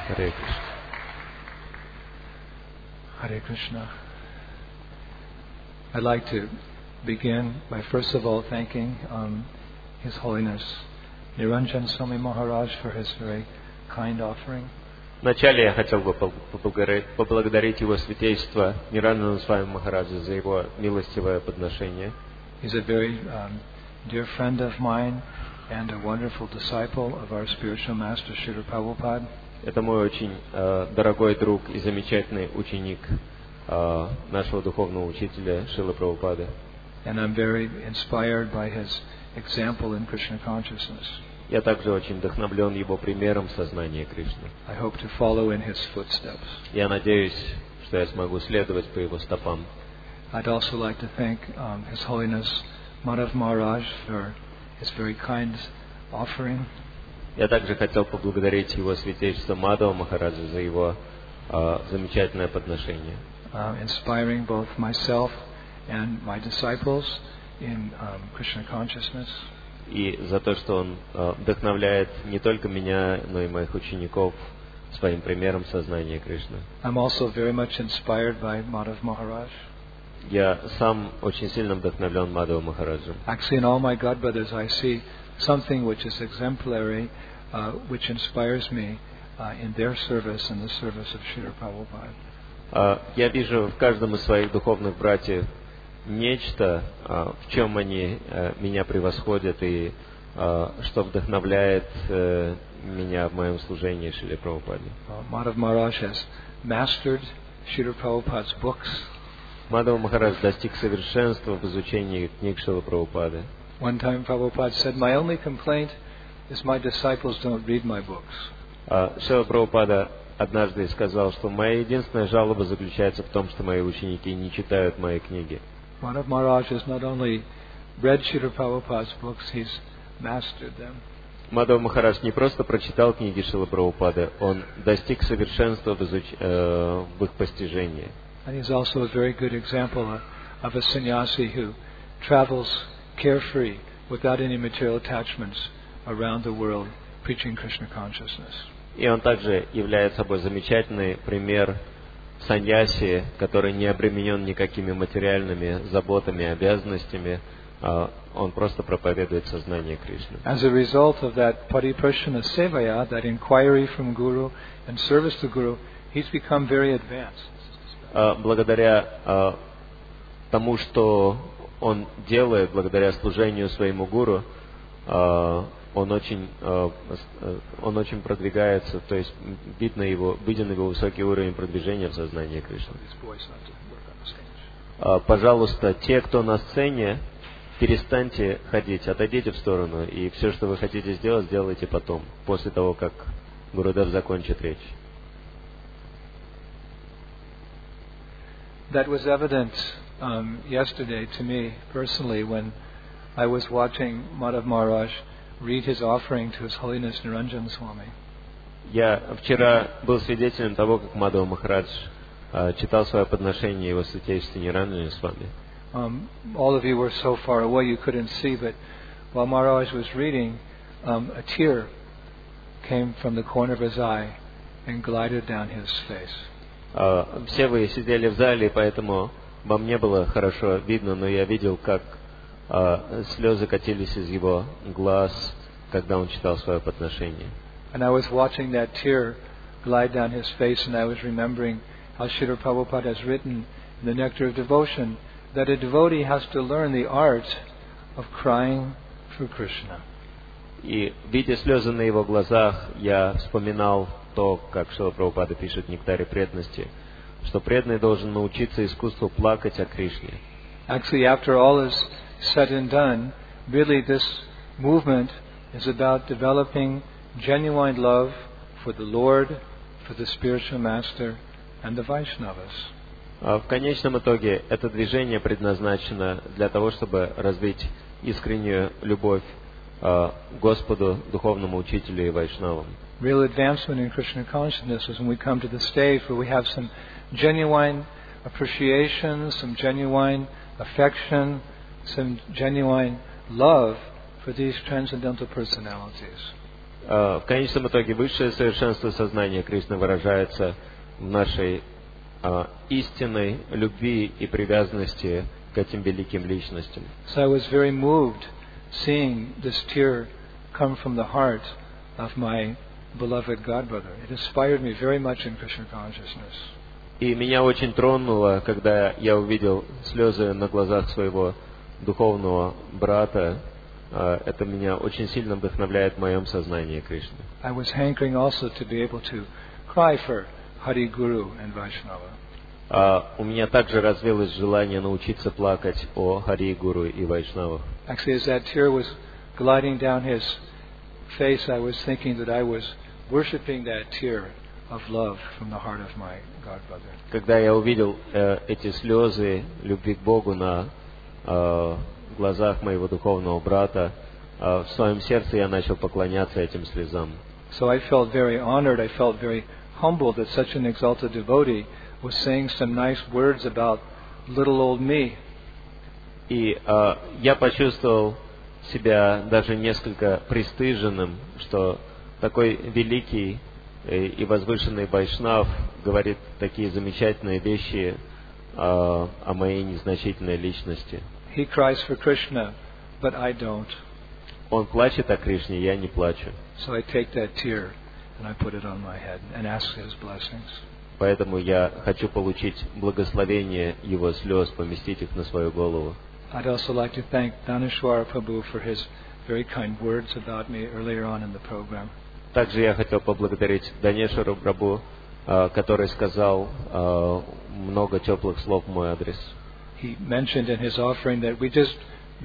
Харе Кришна. Hare Krishna. I'd like to begin by first of all thanking His Holiness Niranjan Swami Maharaj for his very kind offering. Вначале я хотел бы поблагодарить Его Святейшество Ниранджана Свами Махараджа за его милостивое подношение. He's a very dear friend of mine and a wonderful disciple of our spiritual master Srila Prabhupada. Это мой очень дорогой друг и замечательный ученик нашего духовного учителя Шрилы Прабхупады. And I'm very inspired by his example in Krishna consciousness. Я также очень вдохновлен его примером сознания Кришны. I hope to follow in his footsteps. Я надеюсь, что я смогу следовать по его стопам. I'd also like to thank His Holiness Madhav Maharaj for his very kind offering. Я также хотел поблагодарить Его Святейшество Мадхава Махараджа за его замечательное подношение. Inspiring both myself and my disciples in Krishna consciousness. И за то, что он вдохновляет не только меня, но и моих учеников своим примером сознания Кришны. I'm also very much inspired by Madhav Maharaj. Я сам очень сильно вдохновлен Мадхава Махараджем. Actually, in all my God brothers, I see something which is exemplary, which inspires me in their service and the service of Srila Prabhupada. Я вижу в каждом из своих духовных братьев нечто, в чем они меня превосходят и что вдохновляет меня в моем служении Шриле Прабхупаде. Madhav Maharaj has mastered Srila Prabhupada's books. Мадхава Махарадж достиг совершенства в изучении книг Шрилы Прабхупады. One time Prabhupada said, "My only complaint is my disciples don't read my books." Шрила Прабхупада однажды сказал, что моя единственная жалоба заключается в том, что мои ученики не читают мои книги. Madhav Maharaj has not only read Srila Prabhupada's books, he's mastered them. Мадхава Махарадж не просто прочитал книги Шрилы Прабхупады, он достиг совершенства в их постижении. And he's also a very good example of a sannyasi who travels carefree, without any material attachments, around the world, preaching Krishna consciousness. И он также является собой замечательный пример саньяси, который не обременен никакими материальными заботами, обязанностями. Он просто проповедует сознание Кришны. As a result of that pariprashana sevaya, that inquiry from Guru and service to Guru, he's become very advanced. Благодаря тому, что он делает, благодаря служению своему гуру, он очень продвигается, то есть виден его высокий уровень продвижения в сознании Кришны. Пожалуйста, те, кто на сцене, перестаньте ходить, отойдите в сторону, и все, что вы хотите сделать, сделайте потом, после того, как Гурудев закончит речь. That was evident yesterday to me personally when I was watching Madhav Maharaj read his offering to His Holiness Niranjan Swami. Я вчера был свидетелем того, как Мадхава Махарадж читал свое подношение Его Святейшеству Ниранджане Свами. All of you were so far away you couldn't see, but while Maharaj was reading, a tear came from the corner of his eye and glided down his face. Все вы сидели в зале, поэтому вам не было хорошо видно, но я видел, как слезы катились из его глаз, когда он читал свое подношение. And I was watching that tear glide down his face, and I was remembering how Srila Prabhupada has written in the Nectar of Devotion that a devotee has to learn the art of crying for Krishna. И, видя слезы на его глазах, я вспоминал то, как Шрила Прабхупада пишет в Нектаре преданности, что преданный должен научиться искусству плакать о Кришне. Actually, after all is said and done, really this movement is about developing genuine love for the Lord, for the spiritual master, and the Vaishnavas. В конечном итоге это движение предназначено для того, чтобы развить искреннюю любовь Господу, духовному учителю и вайшнавам. Real advancement in Krishna consciousness is when we come to the stage where we have some genuine appreciation, some genuine affection, some genuine love for these transcendental personalities. В конечном итоге высшее совершенство сознания Кришны выражается в нашей истинной любви и привязанности к этим великим личностям. So I was very moved seeing this tear come from the heart of my beloved Godbrother. It inspired me very much in Krishna consciousness. И меня очень тронуло, когда я увидел слезы на глазах своего духовного брата. Это меня очень сильно вдохновляет в моем сознании Кришны. I was hankering also to be able to cry for Hari Guru and Vaishnava. У меня также развилось желание научиться плакать о Хари Гуру и Вайшнавах. Actually, as that tear was gliding down his face, I was thinking that I was worshipping that tear of love from the heart of my Godbrother. Когда я увидел эти слезы любви к Богу на глазах моего духовного брата, в своем сердце я начал поклоняться этим слезам. So I felt very honored, I felt very humbled that such an exalted devotee was saying some nice words about little old me. И я почувствовал себя даже несколько пристыженным, что такой великий и возвышенный вайшнав говорит такие замечательные вещи о моей незначительной личности. He cries for Krishna, but I don't. Он плачет о Кришне, я не плачу. So I take that tear and I put it on my head and ask his blessings. Поэтому я хочу получить благословение его слез, поместить их на свою голову. I'd also like to thank Dhaneshwara Prabhu for his very kind words about me earlier on in the program. Также я хотел поблагодарить Данешвару Прабху, который сказал много теплых слов в мой адрес. He mentioned in his offering that we just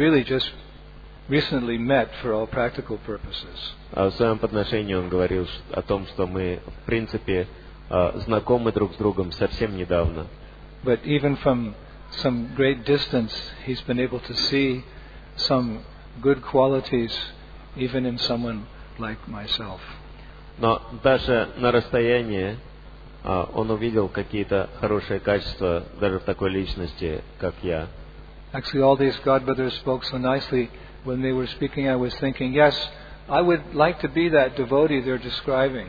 recently met for all practical purposes. В своем подношении он говорил о том, что мы, в принципе, знакомы друг с другом совсем недавно. But even from some great distance, he's been able to see some good qualities even in someone like myself. Но даже на расстоянии он увидел какие-то хорошие качества даже в такой личности, как я. Actually, all these godbrothers spoke so nicely. When they were speaking, I was thinking, yes, I would like to be that devotee they're describing.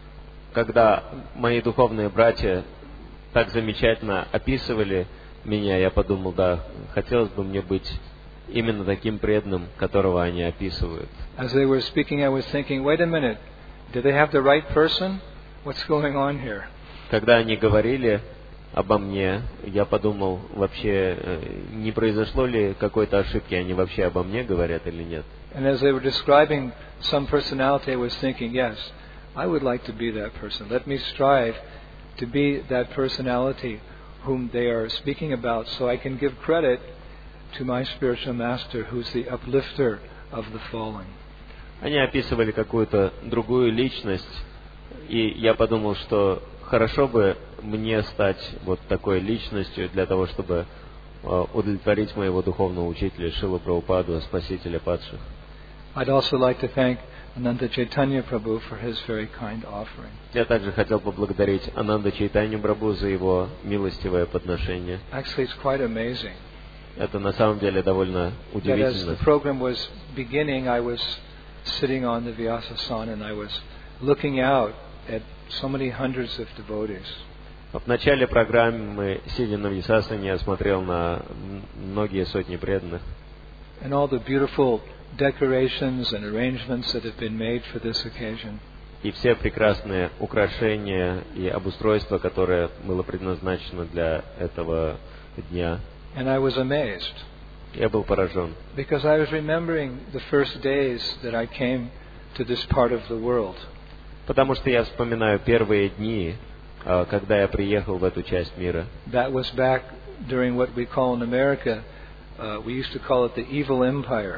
Когда мои духовные братья так замечательно описывали меня, я подумал, да, хотелось бы мне быть именно таким преданным, которого они описывают. As they were speaking, I was thinking, wait a minute, do they have the right person? What's going on here? Когда они говорили обо мне, я подумал, вообще не произошло ли какой-то ошибки, они вообще обо мне говорят или нет. And as they were describing some personality, I was thinking, yes, I would like to be that person. Let me strive to be that personality whom they are speaking about, so I can give credit to my spiritual master, who's the uplifter of the fallen. Они описывали какую-то другую личность, и я подумал, что хорошо бы мне стать вот такой личностью для того, чтобы удовлетворить моего духовного учителя Шрилу Прабхупаду, спасителя падших. I'd also like to thank Ananda Chaitanya Prabhu for his very kind offering. Я также хотел поблагодарить Ананда Чайтанью Прабху за его милостивое подношение. Actually, it's quite amazing. Это на самом деле довольно That as удивительно. the program was beginning, I was sitting on the Vyasasana and I was looking out at so many hundreds of devotees. В начале программы, сидя на Вьясасане, я смотрел на многие сотни преданных. And all the beautiful decorations and arrangements that have been made for this occasion. И все прекрасные украшения и обустройство, которое было предназначено для этого дня. And I was amazed. Я был поражен. Because I was remembering the first days that I came to this part of the world. Потому что я вспоминаю первые дни, когда я приехал в эту часть мира. That was back during what we call in America, we used to call it the evil empire.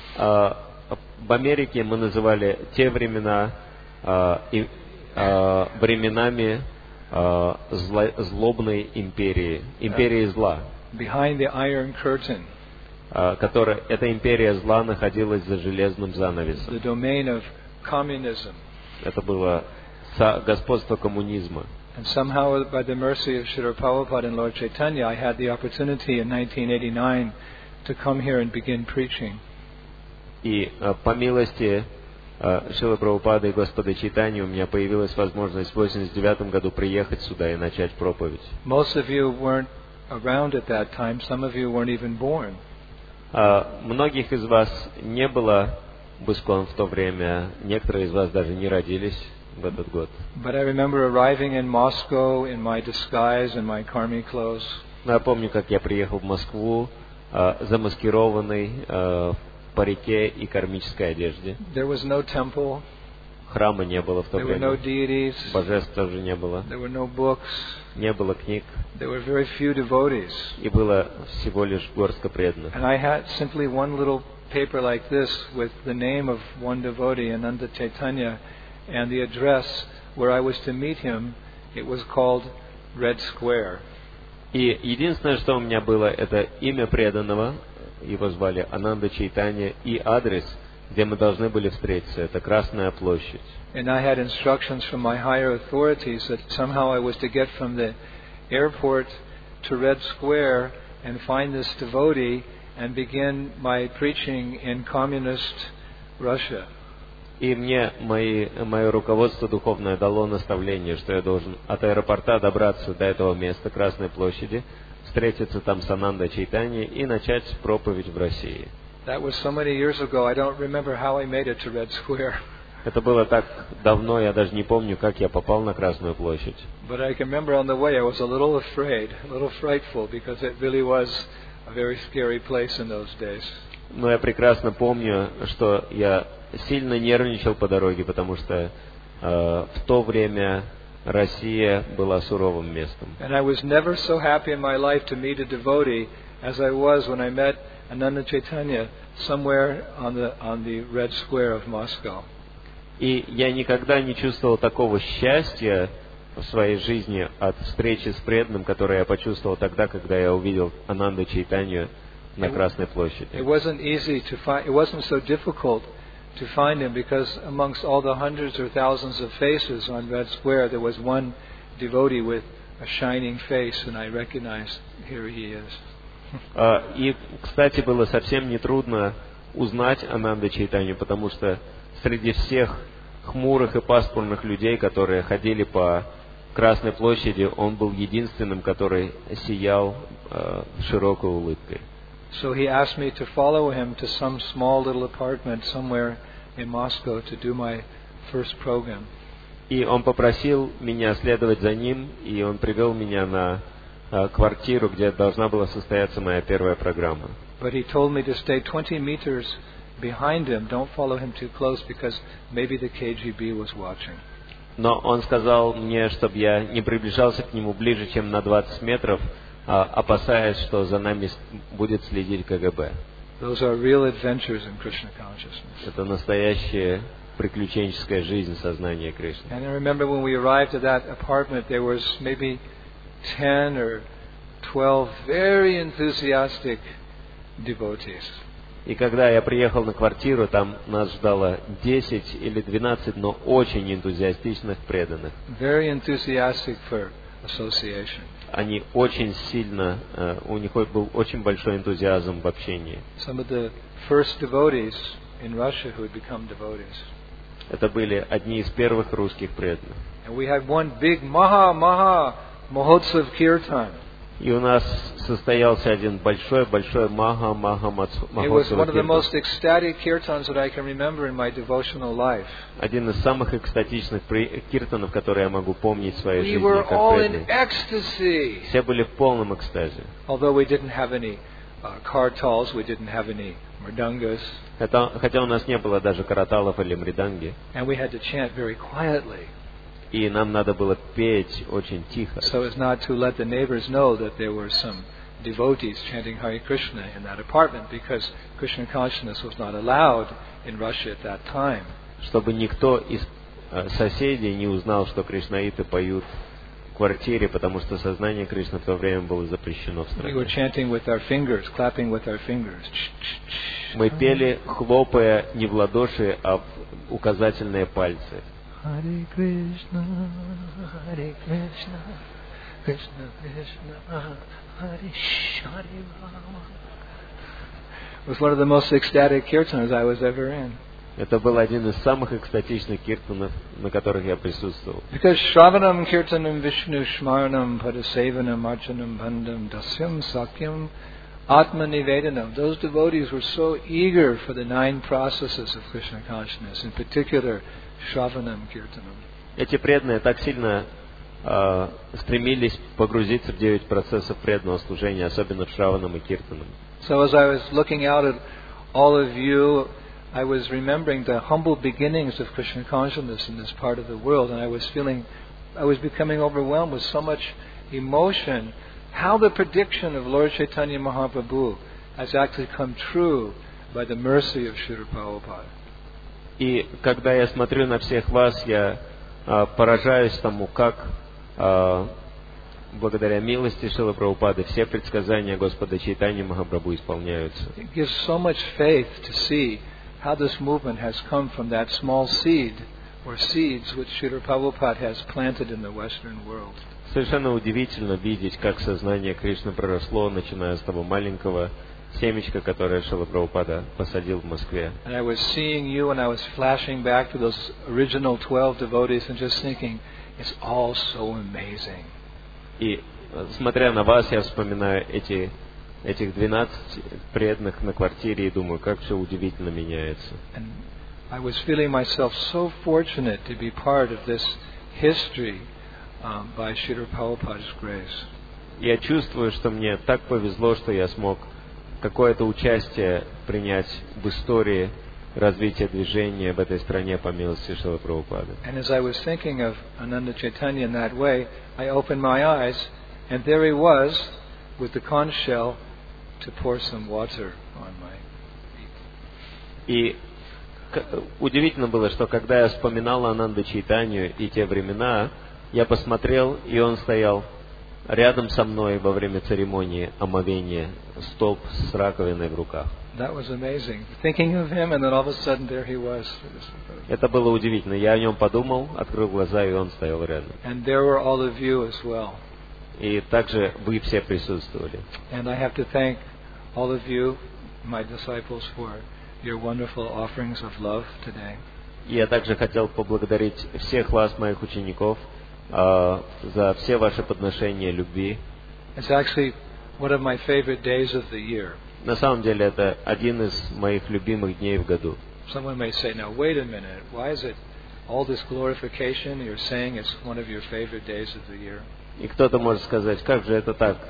В Америке мы называли те времена временами злобной империи, империи зла. Behind the Iron Curtain. Эта империя зла находилась за железным занавесом. The domain of communism. Это было господство коммунизма. And somehow, by the mercy of Srila Prabhupada and Lord Chaitanya, I had the opportunity in 1989 to come here and begin preaching. И по милости Шрилы Прабхупады и Господа Чайтаньи у меня появилась возможность в 1989 году приехать сюда и начать проповедь. Most of you weren't around at that time. Some of you weren't even born. Многих из вас не было в Искон в то время, некоторые из вас даже не родились в этот год. But I remember arriving in Moscow in my disguise and my karmi clothes. Но я помню, как я приехал в Москву, замаскированный в парике и кармической одежде. There was no temple. Храма не было в то There were no время. deities. Божеств тоже не было. There were no books. Не было книг. There were very few devotees. И было всего лишь горстка преданных. And I had simply one little paper like this with the name of one devotee, Ananda Chaitanya, and the address where I was to meet him. It was called Red Square. И единственное, что у меня было, это имя преданного, его звали Ананда Чайтанья, и адрес, где мы должны были встретиться, это Красная площадь. And I had instructions from my higher authorities that somehow I was to get from the airport to Red Square and find this devotee and begin my preaching in communist Russia. И мне мое руководство духовное дало наставление, что я должен от аэропорта добраться до этого места, Красной площади, встретиться там с Анандой Чайтаньей и начать проповедь в России. That was so many years ago, I don't remember how I made it to Red Square. Это было так давно, я даже не помню, как я попал на Красную площадь. But I can remember on the way I was a little afraid, a little frightful, because it really was a very scary place in those days. Но я прекрасно помню, что я сильно нервничал по дороге, потому что в то время Россия была суровым местом. And I was never so happy in my life to meet a devotee as I was when I met Ananda Chaitanya somewhere on the Red Square of Moscow. И я никогда не чувствовал такого счастья в своей жизни от встречи с преданным, которое я почувствовал тогда, когда я увидел Ананду Чайтанью на Красной площади. It wasn't easy to find. It wasn't so difficult to find him because amongst all the hundreds or thousands of faces on Red Square, there was one devotee with a shining face, and I recognized here he is. И, кстати, было совсем нетрудно узнать Ананду Чайтанью, потому что среди всех хмурых и пасмурных людей, которые ходили по Красной площади, он был единственным, который сиял широкой улыбкой. So he asked me to follow him to some small little apartment somewhere in Moscow to do my first program. И он попросил меня следовать за ним, и он привел меня на квартиру, где должна была состояться моя первая программа. But he told me to stay 20 meters behind him. Don't follow him too close because maybe the KGB was watching. Но он сказал мне, чтобы я не приближался к нему ближе, чем на 20 метров, опасаясь, что за нами будет следить КГБ. Those are real adventures in Krishna consciousness. Это настоящая приключенческая жизнь сознания Кришны. And I remember when we arrived at that apartment, there was maybe 10 or 12 very enthusiastic devotees. И когда я приехал на квартиру, там нас ждало 10 или 12, но очень энтузиастичных преданных. Very enthusiastic for association. Они очень сильно, у них был очень большой энтузиазм в общении. Some of the first devotees in Russia who had become devotees. Это были одни из первых русских преданных. And we had one big Mahotsav Kirtan. И у нас состоялся один большой Махаматсу. It was one of the most ecstatic kirtans that I can remember in my devotional life. Один из самых экстатичных киртанов, которые я могу помнить в своей We жизни were как all in преданный. ecstasy. Все были в полном экстазе. Although we didn't have any kartals, we didn't have any mridangas, Хотя у нас не было даже караталов или мриданги. and we had to chant very quietly, И нам надо было петь очень тихо, so as not to let the neighbors know that there were some devotees chanting Hare Krishna in that apartment, because Krishna consciousness was not allowed in Russia at that time. чтобы никто из соседей не узнал, что кришнаиты поют в квартире, потому что сознание Кришны в то время было запрещено в We were стране. chanting with our fingers, clapping with our fingers. Мы пели, хлопая не в ладоши, а в указательные пальцы. Hare Krishna, Krishna Krishna, Hare Rama. It was one of the most ecstatic kirtans I was ever in. Это был один из самых экстатичных киртанов, на которых я присутствовал. Because Shravanam Kirtanam Vishnu Shmaranam Padasevanam Archanam Bandham Dasyam Sakyam Atma Nivedanam. Those devotees were so eager for the 9 processes of Krishna consciousness, in particular Shravanam Kirtanam. Эти преданные так сильно стремились погрузиться в 9 процессов преданного служения, особенно в Шраванам и Киртанам. So as I was looking out at all of you, I was remembering the humble beginnings of Krishna consciousness in this part of the world, and I was becoming overwhelmed with so much emotion. How the prediction of Lord Chaitanya Mahaprabhu has actually come true by the mercy of Srila Prabhupada. И когда я смотрю на всех вас, я поражаюсь тому, как благодаря милости Шрилы Прабхупады все предсказания Господа Чайтаньи Махапрабху исполняются. It gives so much faith to see how this movement has come from that small seed or seeds which Srila Prabhupada has planted in the Western world. Совершенно удивительно видеть, как сознание Кришны проросло, начиная с того маленького семечко, которое Шрила Прабхупада посадил в Москве. And I was seeing you and I was flashing back to those original 12 devotees and just thinking, it's all so amazing. И смотря на вас, я вспоминаю этих 12 преданных на квартире и думаю, как все удивительно меняется. And I was feeling myself so fortunate to be part of this history by Srila Prabhupada's grace. Я чувствую, что мне так повезло, что я смог какое-то участие принять в истории развития движения в этой стране по милости Шрилы Прабхупады. And as I was thinking of Ananda Chaitanya in that way, I opened my eyes, and there he was with the conch shell to pour some water on my feet. И удивительно было, что когда я вспоминал Ананду Чайтанью и те времена, я посмотрел, и он стоял рядом со мной во время церемонии омовения, столб с раковиной в руках. That was amazing. Thinking of him, and then all of a sudden there he was. Это было удивительно. Я о нем подумал, открыл глаза, и он стоял рядом. And there were all of you as well. И также вы все присутствовали. And I have to thank all of you, my disciples, for your wonderful offerings of love today. И я также хотел поблагодарить всех вас, моих учеников, за все ваши подношения любви. It's actually one of my favorite days of the year. На самом деле это один из моих любимых дней в году. Someone may say, now wait a minute, why is it all this glorification? You're saying it's one of your favorite days of the year. И кто-то может сказать, как же это так?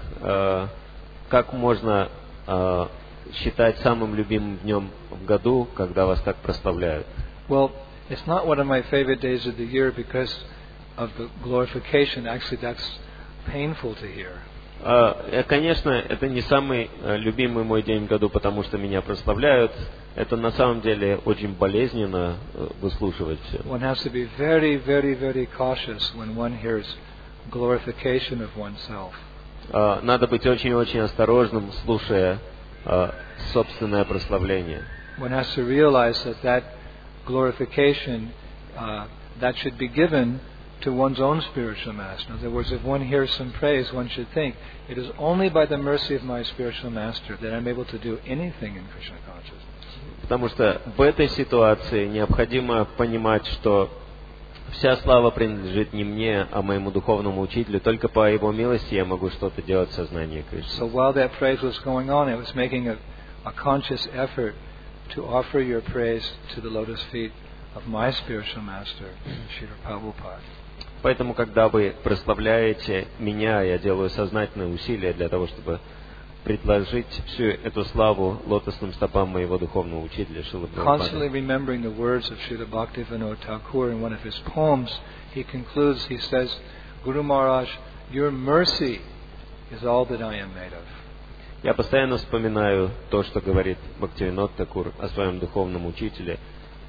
Как можно считать самым любимым днем в году, когда вас так прославляют? Well, it's not one of my favorite days of the year because of the glorification. Actually, that's painful to hear. Конечно, это не самый любимый мой день в году, потому что меня прославляют. Это на самом деле очень болезненно выслушивать все. One has to be very, very, very cautious when one hears glorification of oneself. Надо быть очень-очень осторожным, слушая собственное прославление. One has to realize that glorification that should be given to one's own spiritual master. In other words, if one hears some praise, one should think, it is only by the mercy of my spiritual master that I'm able to do anything in Krishna consciousness. Потому что в этой ситуации необходимо понимать, что вся слава принадлежит не мне, а моему духовному учителю. Только по его милости я могу что-то делать в сознании Кришны. So while that praise was going on, I was making a conscious effort to offer your praise to the lotus feet of my spiritual master, Srila Prabhupada. Поэтому, когда вы прославляете меня, я делаю сознательные усилия для того, чтобы предложить всю эту славу лотосным стопам моего духовного учителя Шрилы Прабхупады. Constantly remembering the words of Srila Bhaktivinoda Thakur in one of his poems, he concludes, he says, Guru Maharaj, your mercy is all that I am made of. Я постоянно вспоминаю то, что говорит Бхактивинод Такур о своем духовном учителе.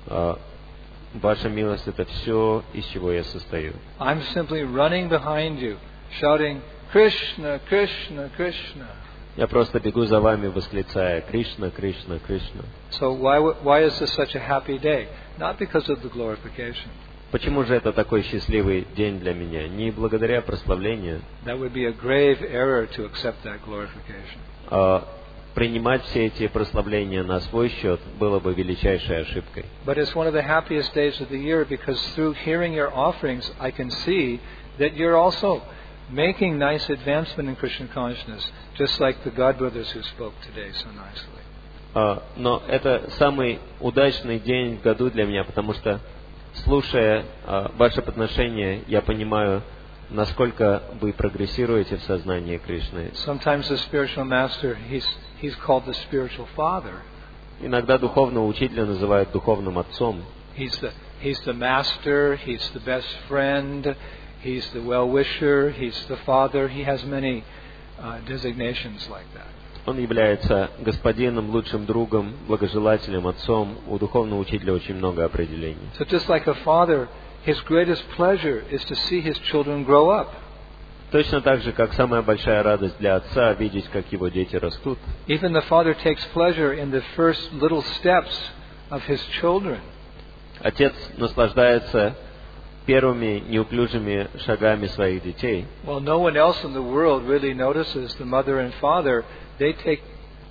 Ваша милость — это все, из чего я состою. I'm simply running behind you, shouting, Krishna, Krishna, Krishna. Я просто бегу за вами, восклицая Кришна, Кришна, Кришна. So why is this such a happy day? Not because of the glorification. Почему же это такой счастливый день для меня? Не благодаря прославлению. That would be a grave error to accept that glorification. принимать все эти прославления на свой счет было бы величайшей ошибкой. But it's one of the happiest days of the year because through hearing your offerings, I can see that you're also making nice advancement in Krishna consciousness, just like the God brothers who spoke today so nicely. Но это самый удачный день в году для меня, потому что, слушая ваше подношение, я понимаю, насколько вы прогрессируете в сознании Кришны. Sometimes the spiritual master, he's called the spiritual father. Иногда духовного учителя называют духовным отцом. He's the master, he's the best friend, he's the well-wisher, he's the father. He has many designations like that. Он является господином, лучшим другом, благожелателем, отцом. У духовного учителя очень много определений. So just like a father, his greatest pleasure is to see his children grow up. Точно так же, как самая большая радость для отца видеть, как его дети растут. Even the father takes pleasure in the first little steps of his children. Отец наслаждается первыми неуклюжими шагами своих детей. Well, no one else in the world really notices the mother and father. They take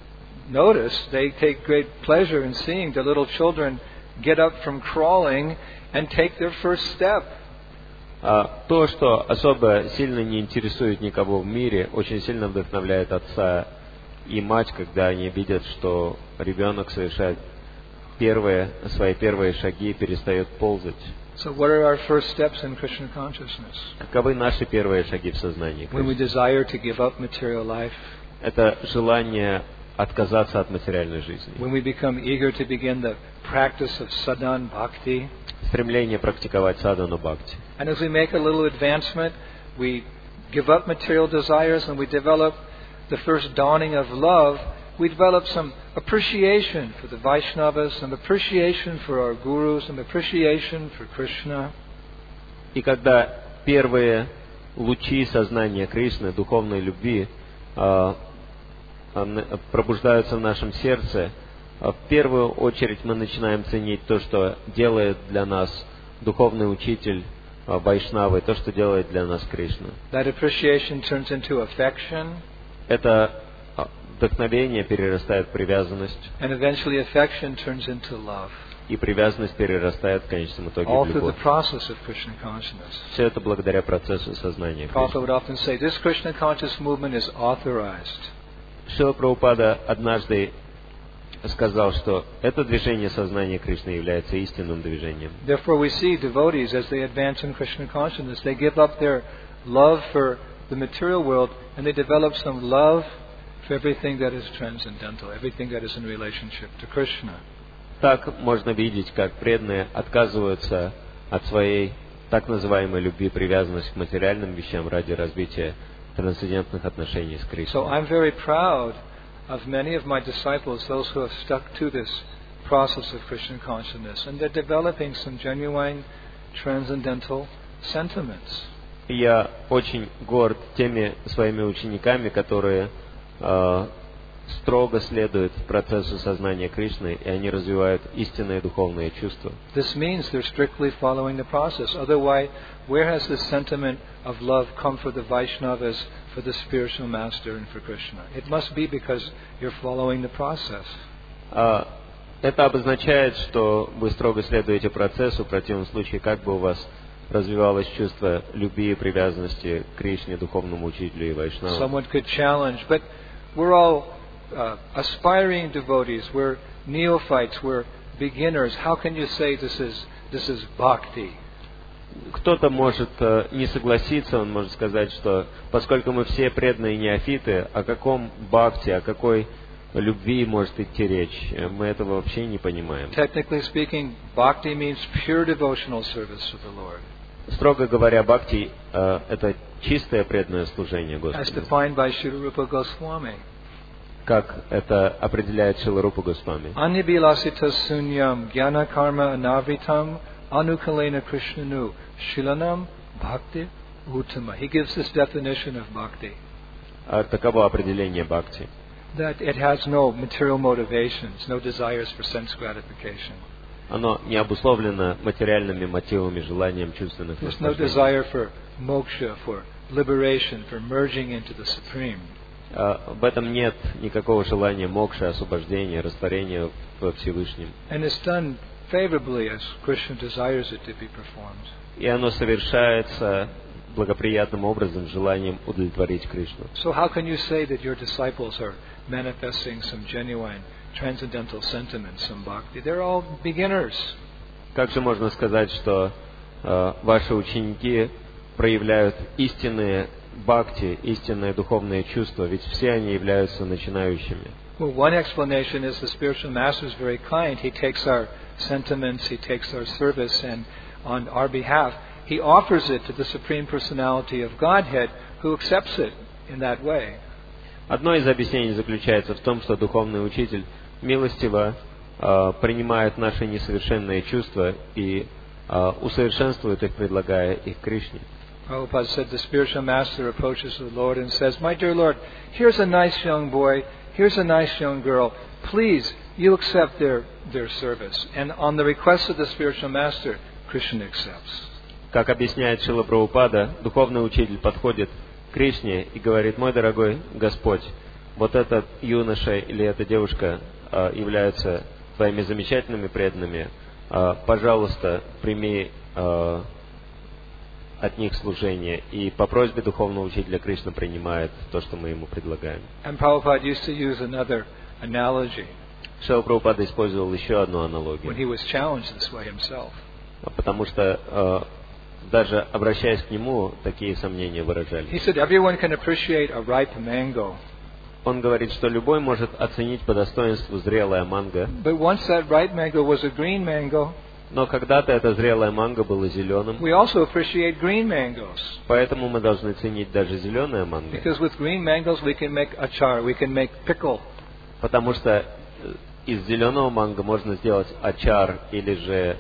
great pleasure in seeing the little children get up from crawling and take their first step. То, что особо сильно не интересует никого в мире, очень сильно вдохновляет отца и мать, когда они видят, что ребенок совершает свои первые шаги и перестает ползать. So what are our first steps in Krishna consciousness? Каковы наши первые шаги в сознании When we Кришны? desire to give up material life, Это желание отказаться от материальной жизни. when we become eager to begin the practice of sadhan bhakti, Стремление практиковать садану бхакти. and as we make a little advancement, we give up material desires and we develop the first dawning of love. We develop some appreciation for the Vaishnavas, some appreciation for our gurus, some appreciation for Krishna. И когда первые лучи сознания Кришны, духовной любви, пробуждаются в нашем сердце, в первую очередь мы начинаем ценить то, что делает для нас духовный учитель Вайшнавы, то, что делает для нас Кришна. That appreciation turns into affection, Это вдохновение перерастает в привязанность, and eventually affection turns into love. и привязанность перерастает в конечном итоге All в through the любовь. process of Krishna consciousness. Все это благодаря процессу сознания Prabhupada Кришны. would often say, this Krishna conscious movement is authorized. Шрила Прабхупада однажды сказал, что это движение сознания Кришны является истинным движением. Therefore we see devotees, as they advance in Krishna consciousness, they give up their love for the material world and they develop some love for everything that is transcendental, everything that is in relationship to Krishna. Так можно видеть, как преданные отказываются от своей так называемой любви, привязанности к материальным вещам ради развития трансцендентных отношений с So Кришной. I'm very proud of many of my disciples, those who have stuck to this process of Krishna consciousness, and they're developing some genuine transcendental sentiments. Я очень горд теми своими учениками, которые строго следуют процессу сознания Кришны, и они развивают истинные духовные чувства. This means they're strictly following the process. Otherwise, where has this sentiment of love come for the Vaishnavas, for the spiritual master, and for Krishna? It must be because you're following the process. Это обозначает, что вы строго следуете процессу, в противном случае, как бы у вас развивалось чувство любви и привязанности к Кришне, духовному учителю и Вайшнаву. Someone could challenge, but we're all aspiring devotees, we're neophytes, we're beginners. How can you say this is bhakti? Кто-то может не согласиться, он может сказать, что поскольку мы все преданные неофиты, о каком бхакти, о какой любви может идти речь? Мы этого вообще не понимаем. Technically speaking, bhakti means pure devotional service to the Lord, Строго говоря, бхакти это чистое преданное служение as Господу, defined by Srila Rupa Goswami. как это определяет Шрила Рупа Госвами. Anyabilasita sunyam jnana karma anavritam anukalena krishnanu shilanam bhakti uttama. He gives this definition of bhakti, Таково определение бхакти. that it has no material motivations, no desires for sense gratification. Оно не обусловлено материальными мотивами, желанием чувственных There's no наслаждений. desire for moksha, for liberation, for merging into the Supreme. В этом нет никакого желания мокши, освобождения, растворения во Всевышнем. And it's done favorably as Krishna desires it to be performed. И оно совершается благоприятным образом, желанием удовлетворить Кришну. So how can you say that your disciples are manifesting some genuine transcendental sentiments, some bhakti? They're all beginners. Как же можно сказать, что ваши ученики проявляют истинные бхакти, истинное духовное чувство, ведь все они являются начинающими? Well, one explanation is the spiritual master is very kind. He takes our sentiments, he takes our service, and on our behalf, he offers it to the Supreme Personality of Godhead, who accepts it in that way. Одно из объяснений заключается в том, что духовный учитель милостиво принимает наши несовершенные чувства и усовершенствует их, предлагая их Кришне. Prabhupada said the spiritual master approaches the Lord and says, "My dear Lord, here's a nice young boy, here's a nice young girl. Please, you accept their service." And on the request of the spiritual master, Krishna accepts. Как объясняет Шрила Прабхупада, духовный учитель подходит к Кришне и говорит: «Мой дорогой Господь, вот этот юноша или эта девушка являются твоими замечательными преданными. Пожалуйста, прими от них служение». И по просьбе духовного учителя Кришна принимает то, что мы ему предлагаем. And Prabhupada used to use another analogy Шрила Прабхупада использовал еще одну when аналогию, he was challenged this way himself. потому что даже обращаясь к нему, такие сомнения выражались. He said, "Everyone can appreciate a ripe mango, Он говорит, что любой может оценить по достоинству зрелое манго, but once that ripe mango was a green mango, но когда-то это зрелое манго было зеленым, we also appreciate green mangoes. поэтому мы должны ценить даже зеленое манго, Because with green mangoes we can make achar, we can make pickle. потому что из зеленого манго можно сделать ачар или же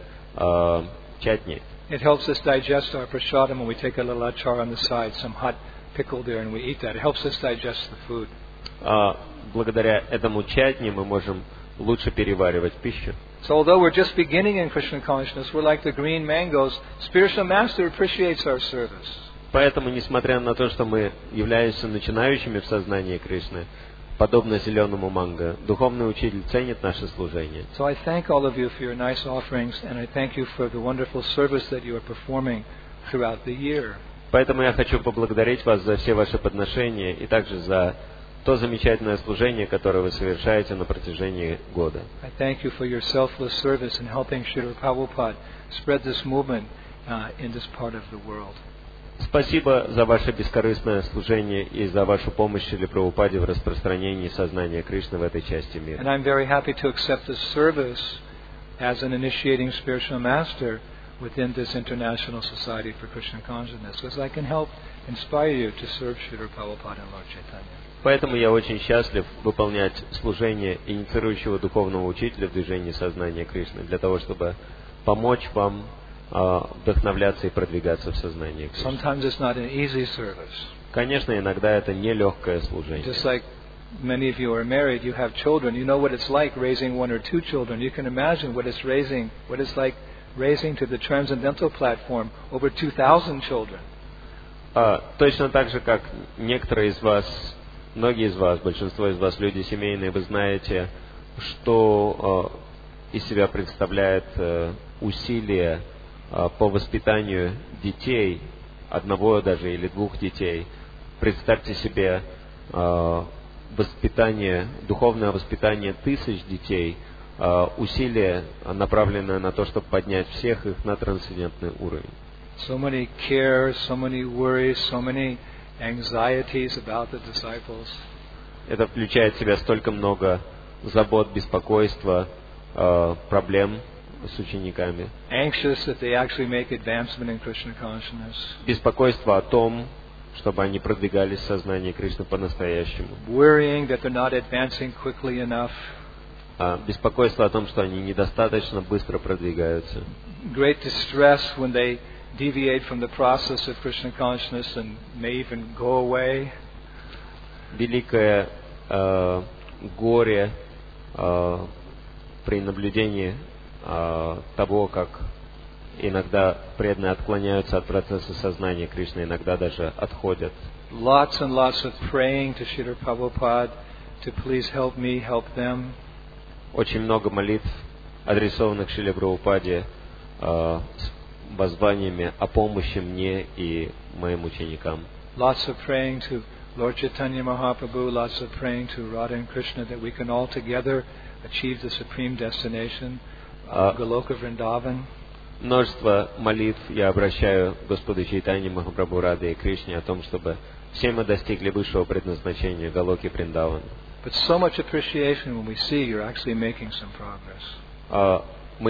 чатни. It helps us digest our prasadam when we take a little achar on the side, some hot pickle there, and we eat that. It helps us digest the food. Благодаря этому чатни мы можем лучше переваривать пищу. So although we're just beginning in Krishna consciousness, we're like the green mangoes. Spiritual Master appreciates our service. Поэтому, несмотря на то, что мы являемся начинающими в сознании Кришны, подобно зеленому манго, духовный учитель ценит наше служение. So I thank all of you for your nice offerings, and I thank you for the wonderful service that you are performing throughout the year. Поэтому я хочу поблагодарить вас за все ваши подношения и также за то замечательное служение, которое вы совершаете на протяжении года. I thank you for your selfless service in helping Srila Prabhupada spread this movement in this part of the world. Спасибо за ваше бескорыстное служение и за вашу помощь Шриле Прабхупаде в распространении сознания Кришны в этой части мира. And I'm very happy to accept this service as an initiating spiritual master within this International Society for Krishna Consciousness, because I can help inspire you to serve Srila Prabhupada and Lord Chaitanya. Поэтому я очень счастлив выполнять служение инициирующего духовного учителя в движении сознания Кришны, для того, чтобы помочь вам вдохновляться и продвигаться в сознании Кришны. Sometimes it's not an easy service. Конечно, иногда это нелегкое служение. Just like many of you are married, you have children. You know what it's like raising one or two children. You can imagine what it's like raising to the transcendental platform over 2,000 children. Точно так же, как некоторые из вас, многие из вас, большинство из вас люди семейные, вы знаете, что из себя представляет усилие по воспитанию детей, одного даже или двух детей. Представьте себе духовное воспитание тысяч детей, усилие, направленное на то, чтобы поднять всех их на трансцендентный уровень. So many cares, so many worries, so many anxieties about the disciples. Это включает в себя столько много забот, беспокойства, проблем с учениками. Anxious that they actually make advancement in Krishna consciousness. Беспокойство о том, чтобы они продвигались в сознании Кришны по-настоящему. Worrying that they're not advancing quickly enough. Беспокойство о том, что они недостаточно быстро продвигаются. Great distress when they deviate from the process of Krishna consciousness and may even go away. Великое горе при наблюдении того, как иногда преданные отклоняются от процесса сознания Кришны, иногда даже отходят lots and lots of praying to Srila Prabhupada to please help me, help them. Очень много молитв, адресованных Шриле Прабхупаде, с воззваниями о помощи мне и моим ученикам. Lots of praying to Lord Chaitanya Mahaprabhu, lots of praying to Radha and Krishna that we can all together achieve the supreme destination of Goloka Vrindavan. Множество молитв я обращаю к Господу Чайтанье Махапрабху, Раде и Кришне о том, чтобы все мы достигли высшего предназначения Галоки Вриндаван. But so much appreciation when we see you're actually making some progress.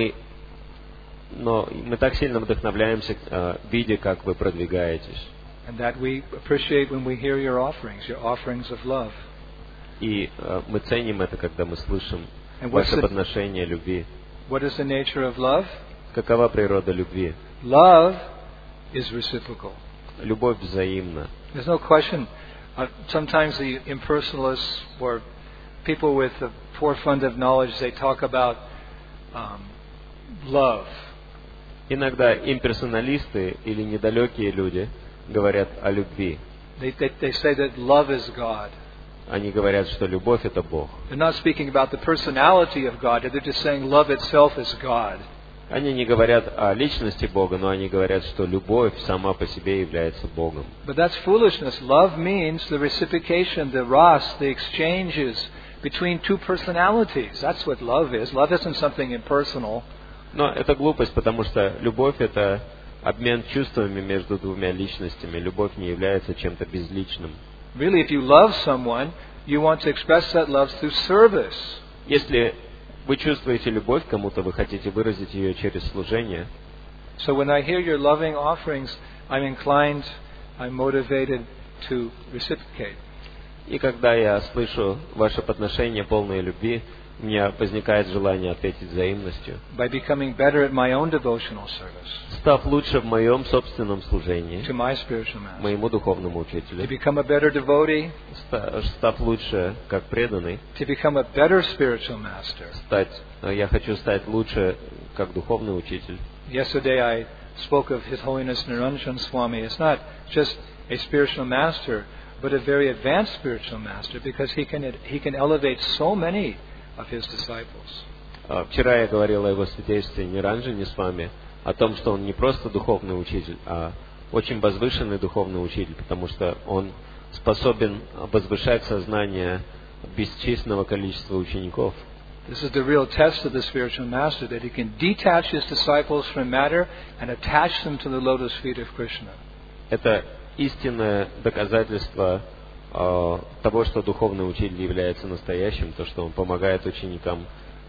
Но мы так сильно вдохновляемся, видя, как вы продвигаетесь. And that we appreciate when we hear your offerings of love. И мы ценим это, когда мы слышим ваше подношение любви. What is the nature of love? Какова природа любви? Love is reciprocal. Любовь взаимна. There's no question. Sometimes the impersonalists or people with the forefront of knowledge, they talk about love. Иногда имперсоналисты или недалекие люди говорят о любви. They say that love is God. Они говорят, что любовь — это Бог. They're not speaking about the personality of God. They're just saying love itself is God. Они не говорят о личности Бога, но они говорят, что любовь сама по себе является Богом. But that's foolishness. Love means the reciprocation, the ras, the exchanges between two personalities. That's what love is. Love isn't something impersonal. Но это глупость, потому что любовь — это обмен чувствами между двумя личностями. Любовь не является чем-то безличным. Really, if you love someone, you want to express that love through service. Если вы чувствуете любовь к кому-то, вы хотите выразить ее через служение. So when I hear your loving offerings, I'm inclined, I'm motivated to reciprocate. И когда я слышу ваше подношение, полное любви, у меня возникает желание ответить взаимностью. By becoming better at my own devotional service. Став лучше в моем собственном служении, to my spiritual master. Моему духовному учителю. To become a better devotee. Став лучше как преданный. To become a better spiritual master. Я хочу стать лучше как духовный учитель. Yesterday I spoke of His Holiness Niranjan Swami. It's not just a spiritual master, but a very advanced spiritual master, because he can elevate so many of his disciples. Вчера я говорил о его святейшестве Ниранджане Свами, о том, что он не просто духовный учитель, а очень возвышенный духовный учитель, потому что он способен возвышать сознание бесчисленного количества учеников. This is the real test of the spiritual master, that he can detach his disciples from matter and attach them to the lotus feet of Krishna. Это истинное доказательство того, что духовный учитель является настоящим, то, что он помогает ученикам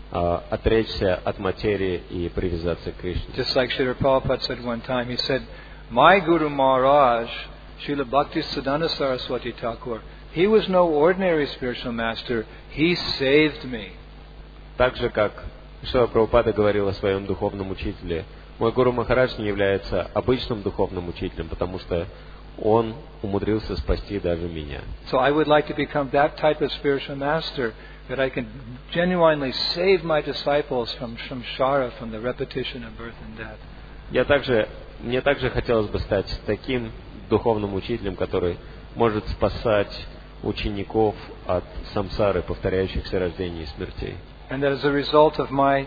отречься от материи и привязаться к Кришне. Just like Srila Prabhupada said one time, he said, "My Guru Maharaj, Srila Bhakti Siddhanta Saraswati Thakur, he was no ordinary spiritual master, he saved me." Так же, как Шрила Прабхупада говорил о своем духовном учителе, мой Гуру Махарадж не является обычным духовным учителем, потому что он умудрился спасти даже меня. So I would like to become that type of spiritual master, that I can genuinely save my disciples from samsara, from the repetition of birth and death. Мне также хотелось бы стать таким духовным учителем, который может спасать учеников от самсары, повторяющихся рождений и смертей. And that as a result of my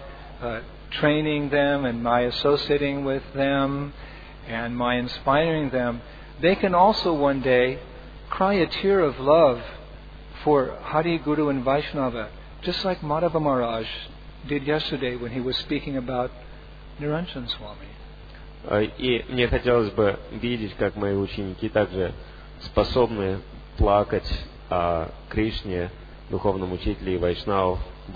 training them and my associating with them and my inspiring them, they can also one day cry a tear of love for Hari, Guru and Vaishnava, just like Madhava Maharaj did yesterday when he was speaking about Niranjan Swami. И мне хотелось бы видеть, как мои ученики также способны плакать о Кришне, духовном учителе и вайшнавах,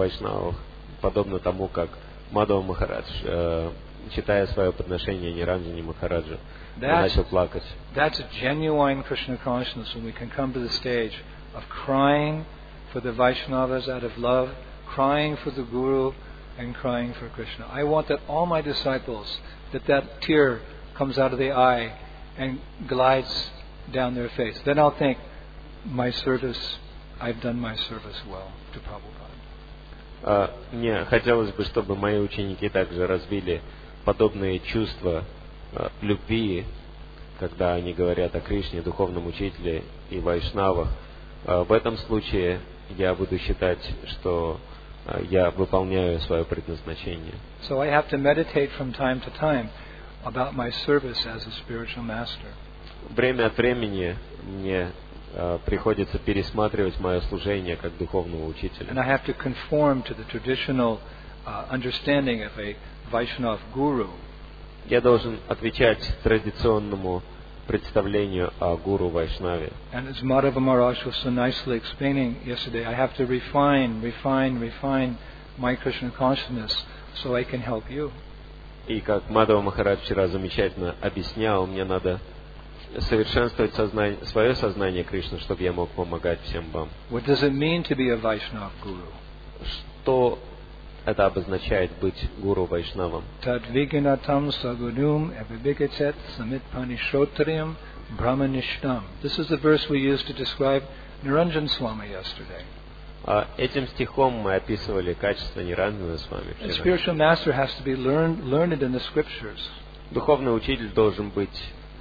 подобно тому, как Мадхава Махарадж, читая свое подношение Ниранджане Махараджу, начал плакать. That's a genuine Krishna consciousness, when we can come to the stage of crying for the Vaishnavas out of love, crying for the Guru, and crying for Krishna. I want that all my disciples, that tear comes out of the eye and glides down their face. Then I'll think, my service, I've done my service well to Prabhupada. Мне хотелось бы, чтобы мои ученики также развили подобные чувства любви когда они говорят о Кришне, духовном учителе и вайшнавах, в этом случае я буду считать, что я выполняю свое предназначение. So I have to meditate from time to time about my service as a spiritual master. Время от времени мне приходится пересматривать мое служение как духовного учителя. And I have to conform to the traditional understanding of a Vaishnava guru. Я должен отвечать традиционному представлению о гуру Вайшнаве. And as Madhava Maharaj was so nicely explaining yesterday, I have to refine my Krishna consciousness so I can help you. И как Мадхава Махарадж вчера замечательно объяснял, мне надо совершенствовать свое сознание Кришны, чтобы я мог помогать всем вам. What does it mean to be a Vaishnava guru? Что это обозначает быть гуру Вайшнавом? Tad viginatam sagunum avibhigachet samit panishrotriyam brahmanishtam. This is the verse we used to describe Niranjan Swami yesterday. Этим стихом мы описывали качество Ниранджана с вами A вчера. spiritual master has to be learned in the scriptures. Духовный учитель должен быть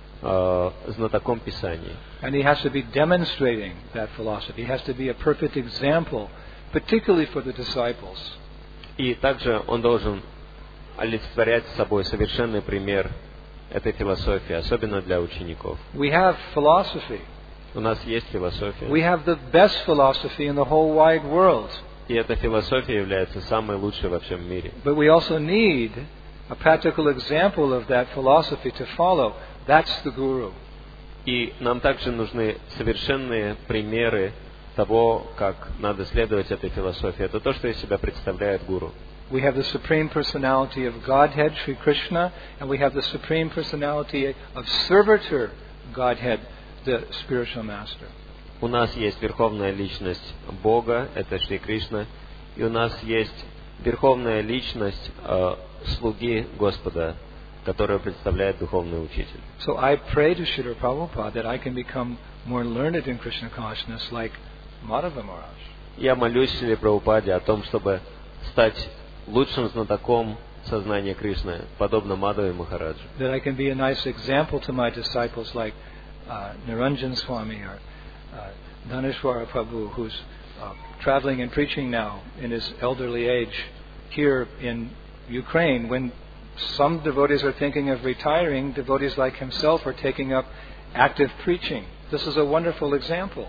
знатоком Писания. And he has to be demonstrating that philosophy. He has to be a perfect example, particularly for the disciples. И также он должен олицетворять собой совершенный пример этой философии, особенно для учеников. We have philosophy. У нас есть философия. We have the best philosophy in the whole wide world. И эта философия является самой лучшей во всем мире. But we also need a practical example of that philosophy to follow. That's the guru. И нам также нужны совершенные примеры того, как надо следовать этой философии. Это то, что из себя представляет гуру. We have the Supreme Personality of Godhead, Sri Krishna, and we have the Supreme Personality of Servitor Godhead, the Spiritual Master. У нас есть верховная личность Бога, это Шри Кришна, и у нас есть верховная личность слуги Господа, которую представляет духовный учитель. So I pray to Srila Prabhupada that I can become more learned in Krishna consciousness like Madhava Maharaj. Я молюсь Шри Прабхупаде о том, чтобы стать лучшим знатоком сознания Кришны, подобно Мадхаве Махараджу. That I can be a nice example to my disciples like Niranjan Swami or Dhaneshwara Prabhu, who's traveling and preaching now in his elderly age here in Ukraine. When some devotees are thinking of retiring, devotees like himself are taking up active preaching. This is a wonderful example.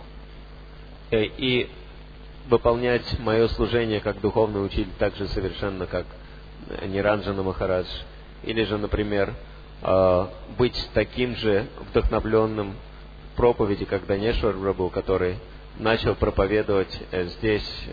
И выполнять мое служение как духовный учитель так же совершенно, как Ниранджана Махарадж. Или же, например, быть таким же вдохновленным в проповеди, как Данешвар Прабху, который начал проповедовать здесь,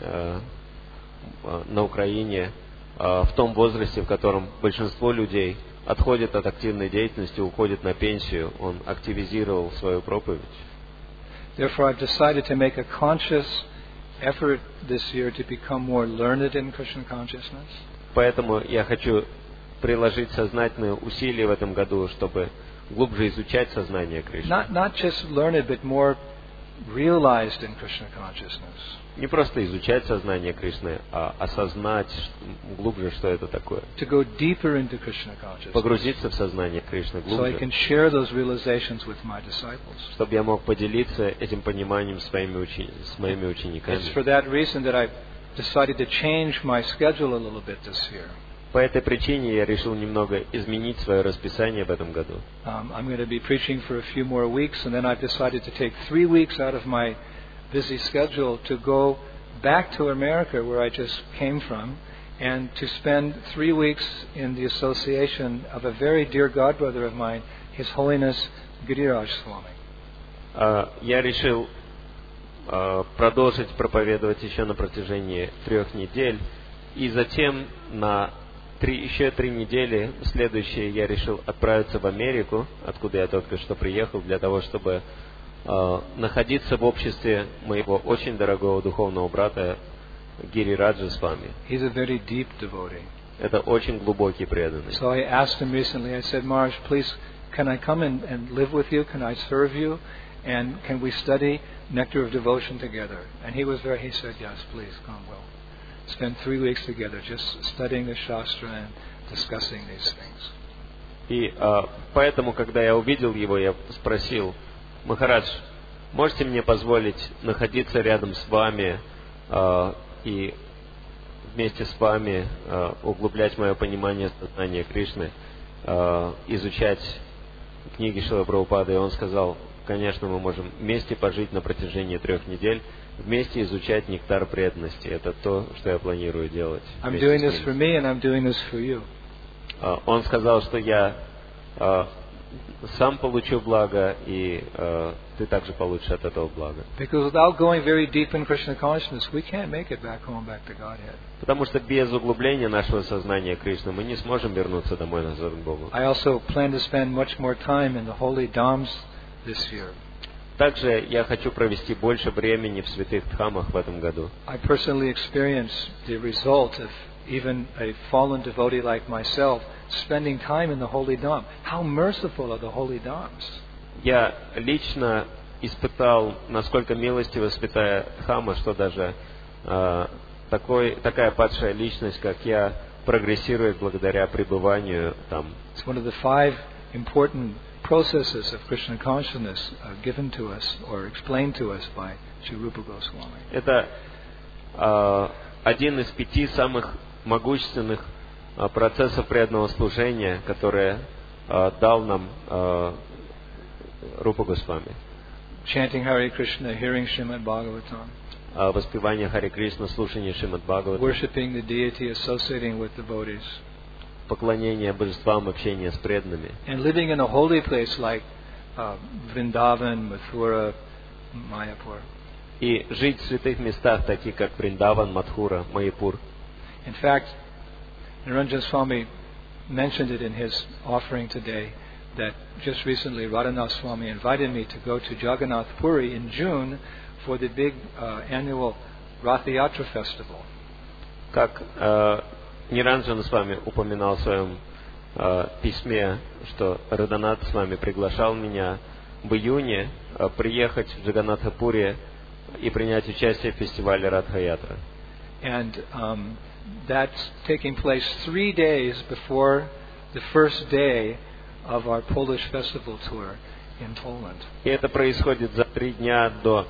на Украине, в том возрасте, в котором большинство людей отходят от активной деятельности, уходят на пенсию. Он активизировал свою проповедь. Therefore, I've decided to make a conscious effort this year to become more learned in Krishna consciousness. Поэтому я хочу приложить сознательные усилия в этом году, чтобы глубже изучать сознание Кришны. Not just learned, but more realized in Krishna consciousness. Не просто изучать сознание Кришны, а осознать глубже, что это такое. To go deeper into Krishna consciousness. Погрузиться в сознание Кришны So I глубже, can share those realizations with my disciples. чтобы я мог поделиться этим пониманием с моими It's учениками. for that reason that I've decided to change my schedule a little bit this year. По этой причине я решил немного изменить свое расписание в этом году. I'm going to be preaching for a few more weeks, and then I've decided to take 3 weeks out of my busy schedule to go back to America, where I just came from, and to spend 3 weeks in the association of a very dear godbrother of mine, His Holiness Giriraj Swami. Я решил продолжить проповедовать еще на протяжении 3 недель, и затем на еще 3 недели следующие я решил отправиться в Америку, откуда я только что приехал, для того, чтобы находиться в обществе моего очень дорогого духовного брата Гирираджа Свами. He's a very deep devotee. Это очень глубокий преданный. So I asked him recently, I said, Maharaj, please, can I come and live with you? Can I serve you? And can we study Nectar of Devotion together? And he said, yes, please, come. We'll spend 3 weeks together just studying the Shastra and discussing these things. И поэтому, когда я увидел его, я спросил: Махарадж, можете мне позволить находиться рядом с вами и вместе с вами углублять мое понимание сознания Кришны, изучать книги Шрилы Прабхупады? И он сказал: конечно, мы можем вместе пожить на протяжении 3 недель, вместе изучать нектар преданности. Это то, что я планирую делать. I'm doing this for me and I'm doing this for you. Он сказал, что я сам получу благо, и ты также получишь от этого благо. Because without going very deep in Krishna consciousness, we can't make it back home, back to Godhead. Потому что без углубления нашего сознания Кришны мы не сможем вернуться домой назад к Богу. I also plan to spend much more time in the holy dhams this year. Также я хочу провести больше времени в святых дхамах в этом году. I personally experienced the result of even a fallen devotee like myself spending time in the holy dham. How merciful are the holy dhams! Я лично испытал, насколько милостива святая дхама, что даже такая падшая личность, как я, прогрессирует благодаря пребыванию там. It's one of the 5 important processes of Krishna consciousness given to us or explained to us by Sri Rupa Goswami. Это один из 5 самых могущественных процессов преданного служения, которые дал нам Рупа Госвами. Chanting Hare Krishna, hearing Srimad Bhagavatam. Воспевание Харе Кришна, слушание Шримад Бхагаватам. Worshipping the deity, associating with devotees. Поклонение божествам, общение с преданными. And living in a holy place like Vrindavan, Mathura, Mayapur. И жить в святых местах, таких как Вриндаван, Мадхура, Майяпур. In fact, Niranjan Swami mentioned it in his offering today, that just recently Radhanath Swami invited me to go to Jagannath Puri in June for the big annual Rath Yatra festival. Как Ниранджан Свами упоминал в своем письме, что Радханат Свами приглашал меня в июне приехать в Джаганнатхапури и принять участие в фестивале Радха-ятра. And that's taking place 3 days before the first day of our Polish festival tour in Poland. И это происходит за 3 дня до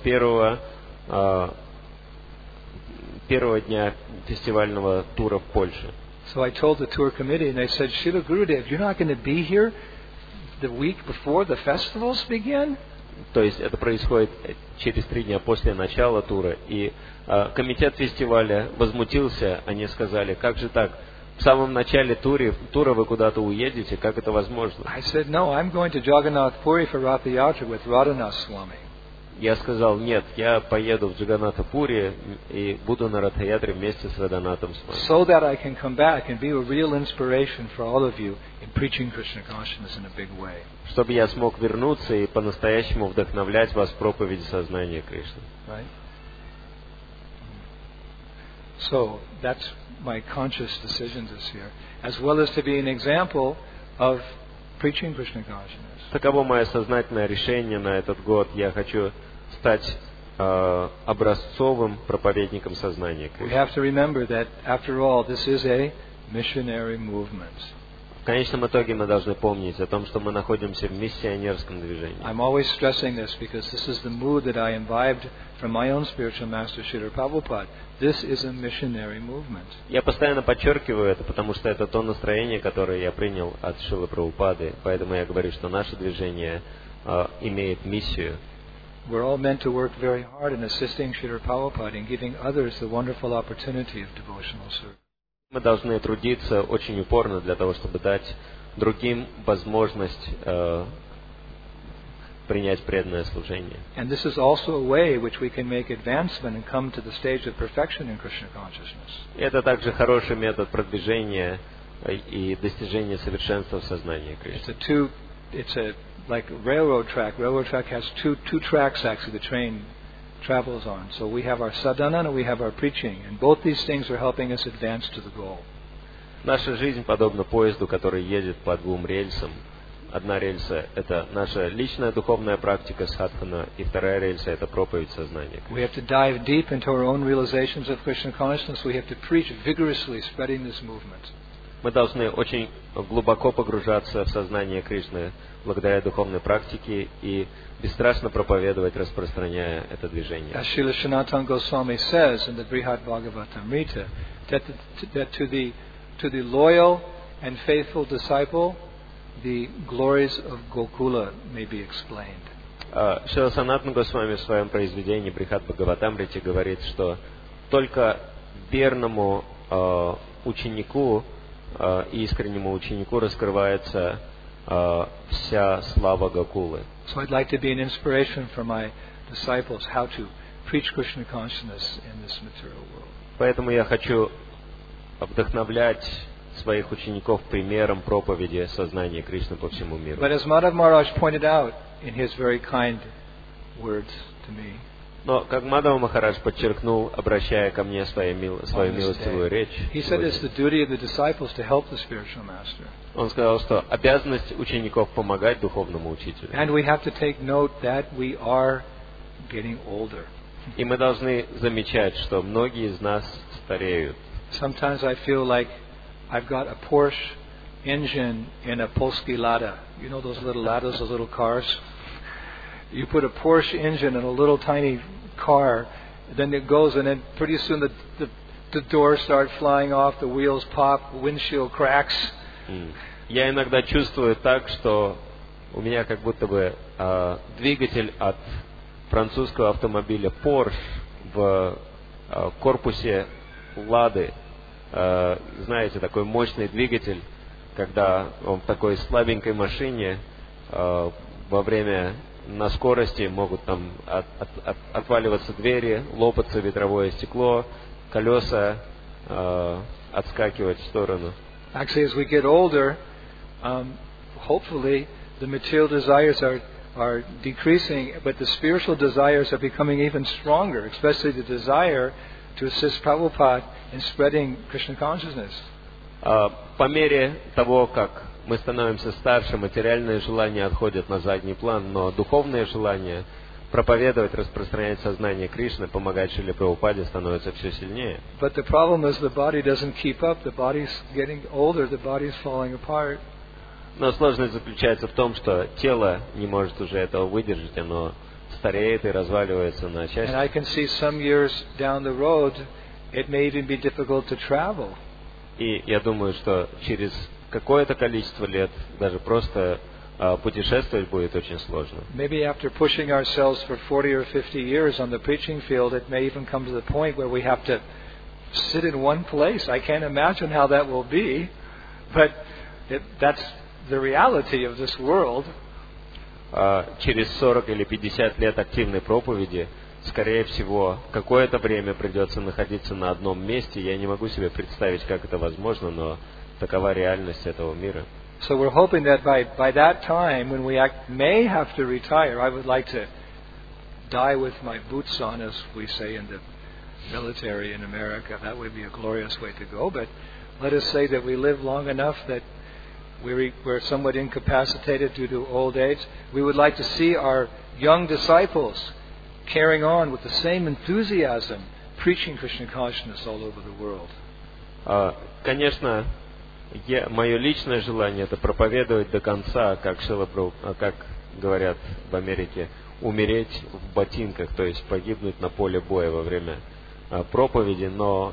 первого дня фестивального тура в Польше. So I told the tour committee, and they said, Srila Gurudev, you're not going to be here the week before the festivals begin? То есть это происходит через 3 дня после начала тура. И комитет фестиваля возмутился. Они сказали: как же так? В самом начале тура вы куда-то уедете? Как это возможно? I said, no, I'm going to Jagannath Puri for Rath Yatra with Radhanath Swami. Я сказал: нет, я поеду в Джаганнатхапури и буду на Радха-ятре вместе с Радханатом Свами. So that I can come back and be a real inspiration for all of you in preaching Krishna consciousness in a big way. Чтобы я смог вернуться и по-настоящему вдохновлять вас в проповеди сознания Кришны. Right? So that's my conscious decision this year, as well as to be an example of preaching Krishna consciousness. Таково мое сознательное решение на этот год. Я хочу стать образцовым проповедником сознания We Кришны. have to remember that, after all, this is a missionary movement. В конечном итоге мы должны помнить о том, что мы находимся в миссионерском движении. I'm always stressing this because this is the mood that I imbibed from my own spiritual master, Srila Prabhupada. This is a missionary movement. Я постоянно подчеркиваю это, потому что это то настроение, которое я принял от Шрилы Прабхупады. Поэтому я говорю, что наше движение имеет миссию. We're all meant to work very hard in assisting Srila Prabhupada in giving others the wonderful opportunity of devotional service. Мы должны трудиться очень упорно для того, чтобы дать другим возможность принять преданное служение. And this is also a way which we can make advancement and come to the stage of perfection in Krishna consciousness. Это также хороший метод продвижения и достижения совершенства в сознании Кришны. It's a like a railroad track. Railroad track has two tracks actually the train travels on. So we have our sadhana and we have our preaching, and both these things are helping us advance to the goal. Наша жизнь подобна поезду, который едет по 2 рельсам. Одна рельса – это наша личная духовная практика садхана, и вторая рельса – это проповедь сознания. We have to dive deep into our own realizations of Krishna consciousness. We have to preach vigorously, spreading this movement. Мы должны очень глубоко погружаться в сознание Кришны благодаря духовной практике и бесстрашно проповедовать, распространяя это движение. As Srila Sanatana Goswami says in the Brihad Bhagavatamrita, that to the loyal and faithful disciple, the glories of Gokula may be explained. Шрила Санатана Госвами в своем произведении Брихад Бхагаватамрите говорит, что только верному ученику и искреннему ученику раскрывается вся слава Гокулы. So I'd like to be an inspiration for my disciples how to preach Krishna consciousness in this material world. Поэтому я хочу вдохновлять своих учеников примером проповеди сознания Кришны по всему миру. But as Madhav Maharaj pointed out in his very kind words to me, Но, как Мадхава Махарадж подчеркнул, обращая ко мне свою милостивую речь, he said it's the duty of the disciples to help the spiritual master. Он сказал, что обязанность учеников помогать духовному учителю. And we have to take note that we are getting older. И мы должны замечать, что многие из нас стареют. Sometimes I feel like I've got a Porsche engine in a Polski Lada. You know those little Ladas, those little cars? You put a Porsche engine in a little tiny car, then it goes, and then pretty soon the doors start flying off, the wheels pop, the windshield cracks. Я иногда чувствую так, что у меня как будто бы двигатель от французского автомобиля Porsche в корпусе Лады. Знаете, такой мощный двигатель, когда он в такой слабенькой машине во время на скорости могут там отваливаться двери, лопаться ветровое стекло, колеса отскакивать в сторону. Actually, as we get older, hopefully the material desires are decreasing, but the spiritual desires are becoming even stronger, especially the desire to assist Prabhupada in spreading Krishna consciousness. По мере того, как мы становимся старше, материальные желания отходят на задний план, но духовные желания проповедовать, распространять сознание Кришны, помогать Шриле Прабхупаде становится все сильнее. But the problem is the body doesn't keep up. The body's getting older. The body's falling apart. Но сложность заключается в том, что тело не может уже этого выдержать, оно стареет и разваливается на части. And I can see some years down the road, it may even be difficult to travel. И я думаю, что через какое-то количество лет даже просто путешествовать будет очень сложно. Maybe after pushing ourselves for 40 or 50 years on the preaching field, it may even come to the point where we have to sit in one place. I can't imagine how that will be, but that's the reality of this world. Через 40 или 50 лет активной проповеди, скорее всего, какое-то время придется находиться на одном месте. Я не могу себе представить, как это возможно, но такова реальность этого мира. So we're hoping that by that time, when we may have to retire, I would like to die with my boots on, as we say in the military in America. That would be a glorious way to go. But let us say that we live long enough that we're somewhat incapacitated due to old age. We would like to see our young disciples carrying on with the same enthusiasm, preaching Krishna consciousness all over the world. Конечно, мое личное желание это проповедовать до конца, как говорят в Америке, умереть в ботинках, то есть погибнуть на поле боя во время проповеди. Но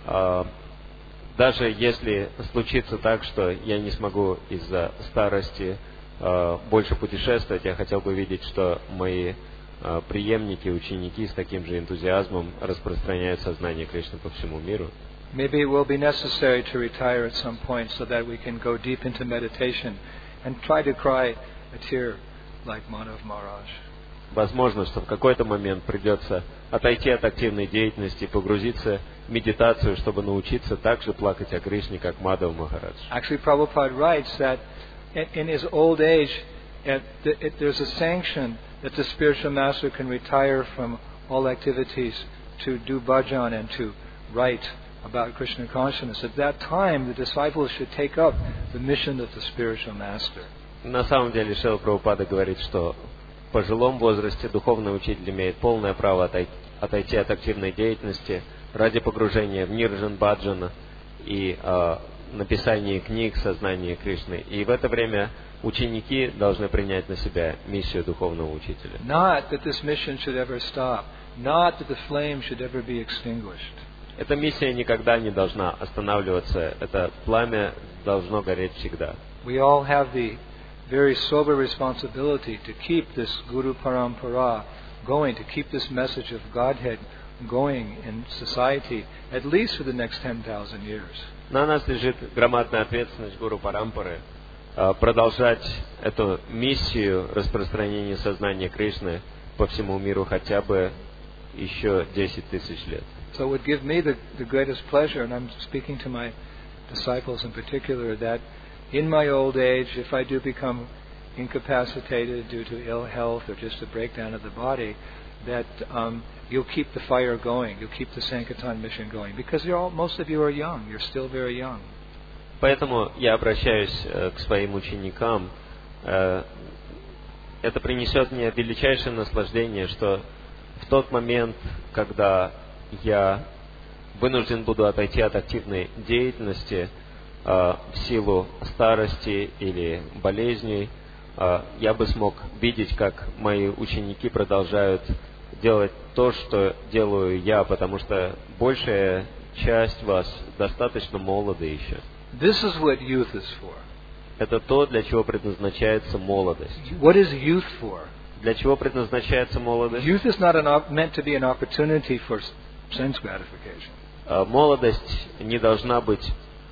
даже если случится так, что я не смогу из-за старости больше путешествовать, я хотел бы видеть, что мои преемники, ученики с таким же энтузиазмом распространяют сознание Кришны по всему миру. Maybe it will be necessary to retire at some point so that we can go deep into meditation and try to cry a tear like Madhav Maharaj. Возможно, что в какой-то момент придется отойти от активной деятельности, погрузиться в медитацию, чтобы научиться так же плакать о Кришне, как Мадхав Махарадж. Actually, Prabhupada writes that in his old age, there's a sanction that the spiritual master can retire from all activities to do bhajan and to write about Krishna consciousness. At that time, the disciples should take up the mission of the spiritual master. На самом деле, Шрила Прабхупада говорит, что в пожилом возрасте духовный учитель имеет полное право отойти от активной деятельности ради погружения в нирджан баджана и написании книг сознания Кришны. И в это время ученики должны принять на себя миссию духовного учителя. Not that this mission should ever stop. Not that the flame should ever be extinguished. Эта миссия никогда не должна останавливаться. Это пламя должно гореть всегда. We all have the very sober responsibility to keep this Guru Parampara going, to keep this message of Godhead going in society, at least for the next 10,000 years. На нас лежит громадная ответственность Гуру Парампары продолжать эту миссию распространения сознания Кришны по всему миру хотя бы еще 10 тысяч лет. So it would give me the greatest pleasure, and I'm speaking to my disciples in particular, that in my old age, if I do become incapacitated due to ill health or just a breakdown of the body, that you'll keep the fire going, you'll keep the Sankirtan mission going, because most of you are young, you're still very young. Поэтому я обращаюсь к своим ученикам. Это принесет мне величайшее наслаждение, что в тот момент, когда я вынужден буду отойти от активной деятельности в силу старости или болезней, я бы смог видеть, как мои ученики продолжают делать то, что делаю я, потому что большая часть вас достаточно молоды еще. This is what youth is for. Это то, для чего предназначается молодость. What is youth for? Для чего предназначается молодость? Youth is not meant to be an opportunity for sense gratification. Молодость не должна быть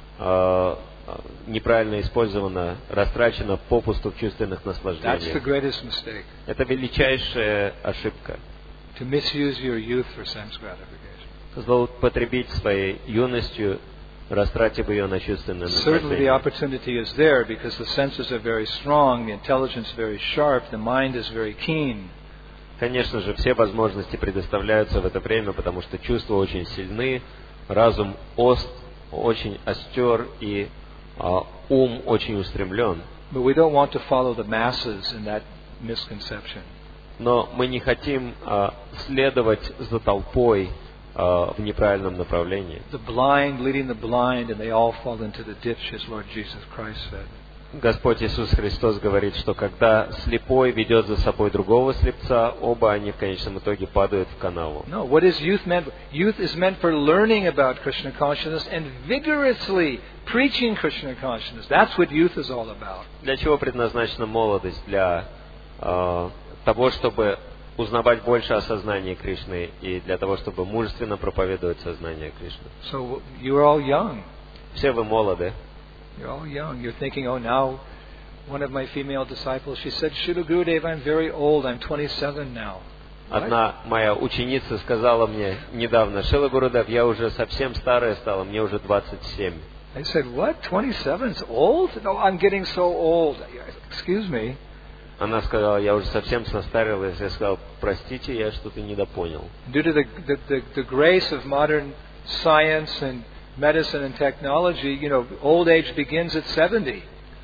неправильно использована, растрачена попусту в чувственных That's the наслаждениях. greatest mistake. Это величайшая ошибка. To misuse your youth for sense gratification. Злоупотребить своей юностью, растратив ее на чувственное Certainly the наслаждение. opportunity is there because the senses are very strong, the intelligence very sharp, the mind is very keen. Конечно же, все возможности предоставляются в это время, потому что чувства очень сильны, разум очень остер и ум очень устремлен. But we don't want to follow the masses in that misconception. Но мы не хотим следовать за толпой в неправильном направлении. The blind leading the blind, and they all fall into the ditch, as Lord Jesus Christ said. Господь Иисус Христос говорит, что когда слепой ведет за собой другого слепца, оба они в конечном итоге падают в канаву. No, what is youth meant for? Youth is meant for learning about Krishna consciousness and vigorously preaching Krishna consciousness. That's what youth is all about. Для чего предназначена молодость? Для того, чтобы узнавать больше о сознании Кришны и для того, чтобы мужественно проповедовать сознание Кришны. So you're all young. Все вы молоды. You're all young. You're thinking, oh, now, one of my female disciples, she said, Shila Gurudev, I'm very old. I'm 27 now. Одна моя ученица сказала мне недавно: Шила Гурудев, я уже совсем старая стала, мне уже 27. I said, what? 27 is old? No, I'm getting so old. Excuse me. Она сказала: я уже совсем состарилась. Я сказал: простите, я что-то недопонял. Due to the grace of modern science and medicine and technology, old age begins at 70.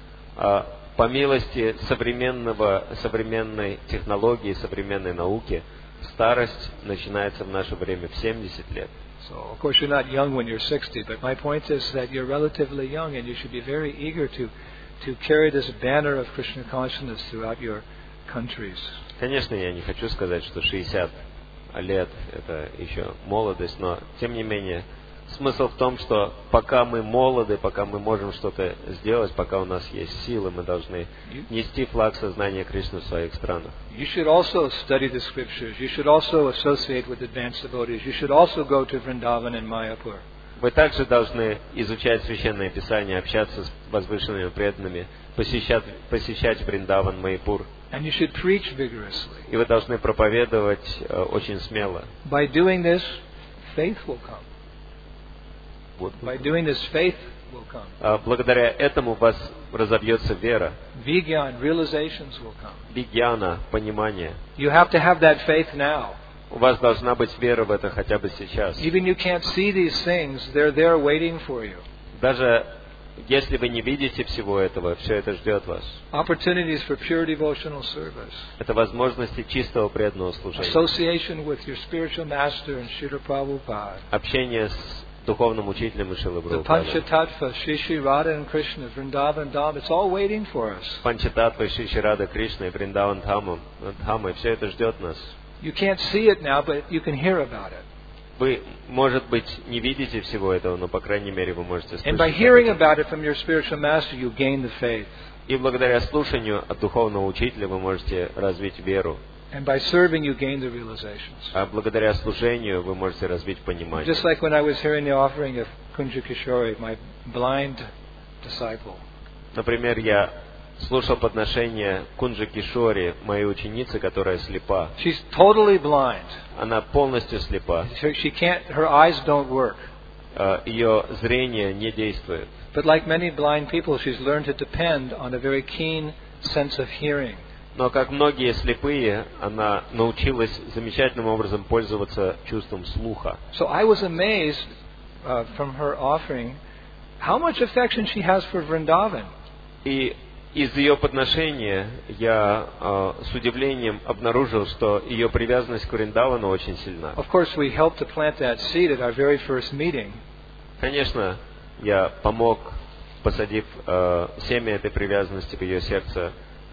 По милости современной технологии, современной науки, старость начинается в наше время в 70 лет. So, of course, you're not young when you're 60, but my point is that you're relatively young and you should be very eager to carry this banner of Krishna consciousness throughout your countries. Конечно, я не хочу сказать, что 60 лет – это еще молодость, но, тем не менее, смысл в том, что пока мы молоды, пока мы можем что-то сделать, пока у нас есть силы, мы должны нести флаг сознания Кришны в своих странах. You should also study the scriptures. You should also associate with advanced devotees. You should also go to Vrindavan and Mayapur. Вы также должны изучать Священное Писание, общаться с возвышенными преданными, посещать Вриндаван, Майяпур. And you should preach vigorously. И вы должны проповедовать очень смело. By doing this, faith will come. By doing this, faith will come. Благодаря этому у вас разовьется вера. Vigyan, realizations will come. Вигьяна, понимание. You have to have that faith now. У вас должна быть вера в это хотя бы сейчас. Even you can't see these things, they're there waiting for you. Даже если вы не видите всего этого, все это ждет вас. Opportunities for pure devotional service. Это возможности чистого преданного служения. Association with your spiritual master and Srila Prabhupada. Общение с духовным учителем и Шрилой The Прабхупадой. Panchatattva, Shri Shri Radha and Krishna, Vrindavan Dham, it's all waiting for us. Панчататтва, Шри Шри Рада Кришна и Вриндаван Дхамой, все это ждет нас. You can't see it now, but you can hear about it. Вы, может быть, не видите всего этого, но, по крайней мере, вы можете And by слышать. hearing about it from your spiritual master, you gain the faith. И благодаря слушанию от духовного учителя вы можете развить веру. And by serving, you gain the realizations. А благодаря служению вы можете развить понимание. Just like when I was hearing the offering of Kunja Kishore, my blind disciple. Например, я слушал подношение Кунджи Кишори, моей ученицы, которая слепа. She's totally blind. Она полностью слепа. She can't, her eyes don't work. Ее зрение не действует. But like many blind people, she's learned to depend on a very keen sense of hearing. Но, как многие слепые, она научилась замечательным образом пользоваться чувством слуха. So I was amazed from her offering how much affection she has for Vrindavan. И из ее подношения я с удивлением обнаружил, что ее привязанность к Вриндавану очень сильна. Of course, we helped to plant that seed at our very first meeting. Конечно, я помог, посадив семя этой привязанности в ее сердце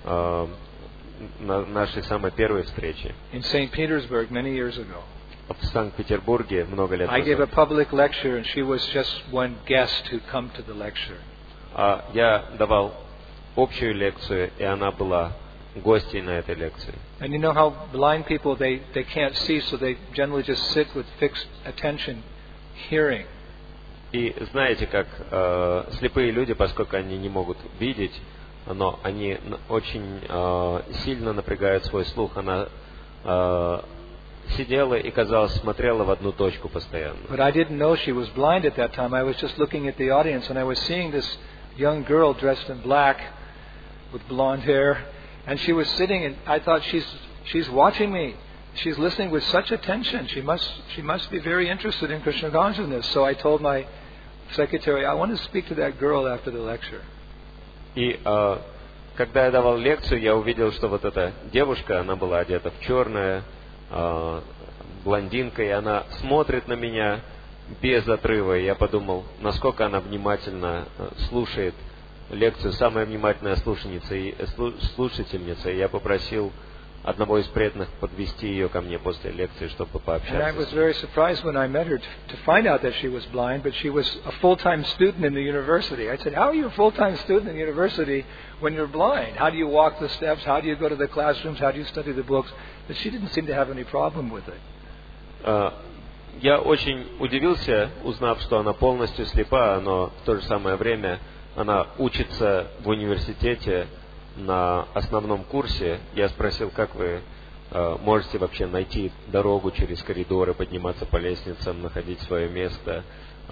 на нашей самой первой встрече In St. Petersburg many years ago. в Санкт-Петербурге много лет I gave a назад. public lecture and she was just one guest who come to the lecture. Я давал общую лекцию, и она была гостьей на этой лекции. And you know how blind people, they can't see, so they generally just sit with fixed attention, hearing. И знаете, как слепые люди, поскольку они не могут видеть, но они очень сильно напрягают свой слух. Она сидела и, казалось, смотрела в одну точку постоянно. But I didn't know she was blind at that time. I was just looking at the audience and I was seeing this young girl dressed in black with blonde hair, and she was sitting and I thought she's watching me. She's listening with such attention. She must be very interested in Krishna consciousness. So I told my secretary, I want to speak to that girl after the lecture. И когда я давал лекцию, я увидел, что вот эта девушка, она была одета в черное, блондинка, и она смотрит на меня без отрыва. И я подумал, насколько она внимательно слушает лекцию, самая внимательная слушательница. И я попросил одного из преданных подвести ее ко мне после лекции, чтобы And I пообщаться. was very surprised when I met her to find out that she was blind, but she was a full-time student in the university. I said, how are you a full-time student in the university when you're blind? How do you walk the steps? How do you go to the classrooms? How do you study the books? But she didn't seem to have any problem with it. Я очень удивился, узнав, что она полностью слепа, но в то же самое время она учится в университете на основном курсе. Я спросил, как вы можете вообще найти дорогу через коридоры, подниматься по лестницам, находить свое место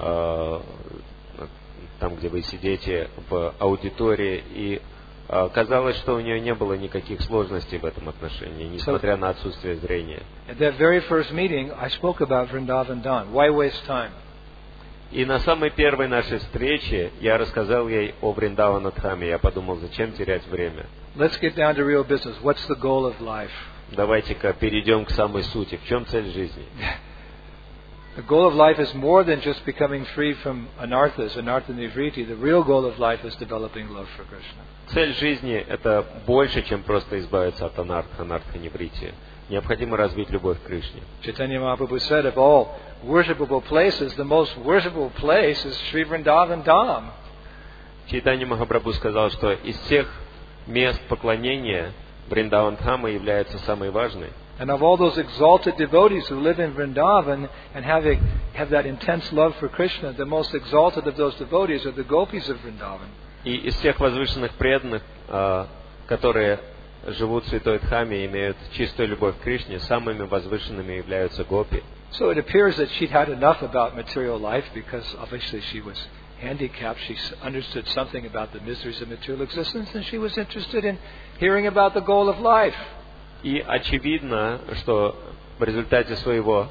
там, где вы сидите, в аудитории. И казалось, что у нее не было никаких сложностей в этом отношении, несмотря на отсутствие зрения. At that very first meeting, I spoke about Vrindavan Dham. Why waste time? И на самой первой нашей встрече я рассказал ей о Вриндавана Дхаме. Я подумал, зачем терять время? Let's get down to real business. What's the goal of life? Давайте-ка перейдем к самой сути. В чем цель жизни? The goal of life is more than just becoming free from anarthas, anartha nivriti. The real goal of life is developing love for Krishna. Цель жизни – это больше, чем просто избавиться от анарха ниврити. Необходимо развить любовь к Кришне. Chaitanya Mahaprabhu said, of all worshipable places, the most worshipable place is Sri Vrindavan Dham. Чайтанья Махапрабху сказал, что из всех мест поклонения Вриндаван Дхама является самой важной. And of all those exalted devotees who live in Vrindavan and have that intense love for Krishna, the most exalted of those devotees are the gopis of Vrindavan. И из всех возвышенных преданных, которые живут в Святой Дхаме и имеют чистую любовь к Кришне, самыми возвышенными являются гопи. So it appears that she'd had enough about material life because obviously she was handicapped. She understood something about the miseries of material existence and she was interested in hearing about the goal of life. И очевидно, что в результате своего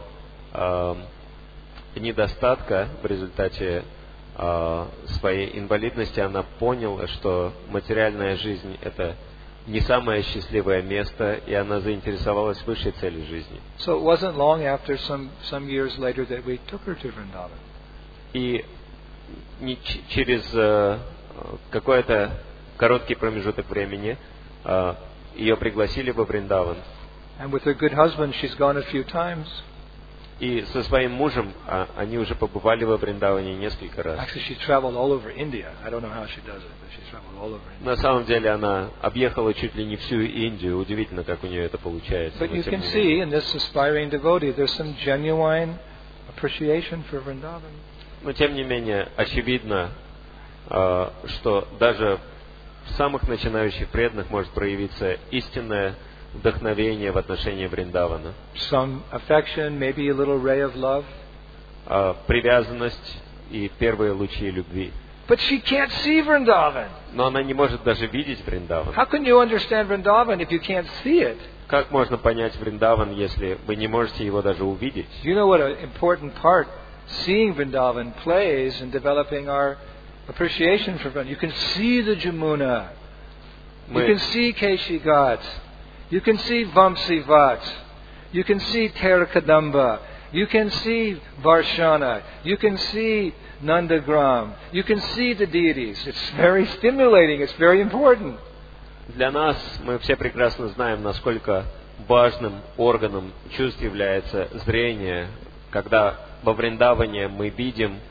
недостатка, в результате своей инвалидности она поняла, что материальная жизнь – это не самое счастливое место, и она заинтересовалась высшей целью жизни. So it wasn't long after some years later that we took her to Vrindavan. И через какой-то короткий промежуток времени ее пригласили во Вриндаван. And with her good husband, she's gone a few times. И со своим мужем они уже побывали во Вриндаване несколько раз. Actually, she traveled all over India. I don't know how she does it, but she traveled all over India. На самом деле она объехала чуть ли не всю Индию. Удивительно, как у нее это получается. But you can see in this aspiring devotee, there's some genuine appreciation for Vrindavan. Но тем не менее, очевидно, что даже в самых начинающих преданных может проявиться истинное вдохновение в отношении Вриндавана. Some affection, maybe a little ray of love. Привязанность и первые лучи любви. But she can't see Vrindavan. Но она не может даже видеть Вриндаван. How can you understand Vrindavan if you can't see it? Как можно понять Вриндаван, если вы не можете его даже увидеть? You know what an important part seeing Vrindavan plays in developing our appreciation for Vrindavan. You can see the Jamuna. You can see Keshi Ghat. You can see Vamsi Vat. You can see Terakadamba. You can see Varshana. You can see Nandagram. You can see the deities. It's very stimulating. It's very important. Для нас, мы все прекрасно знаем, насколько важным органом чувств является зрение, когда во Вриндаване мы видим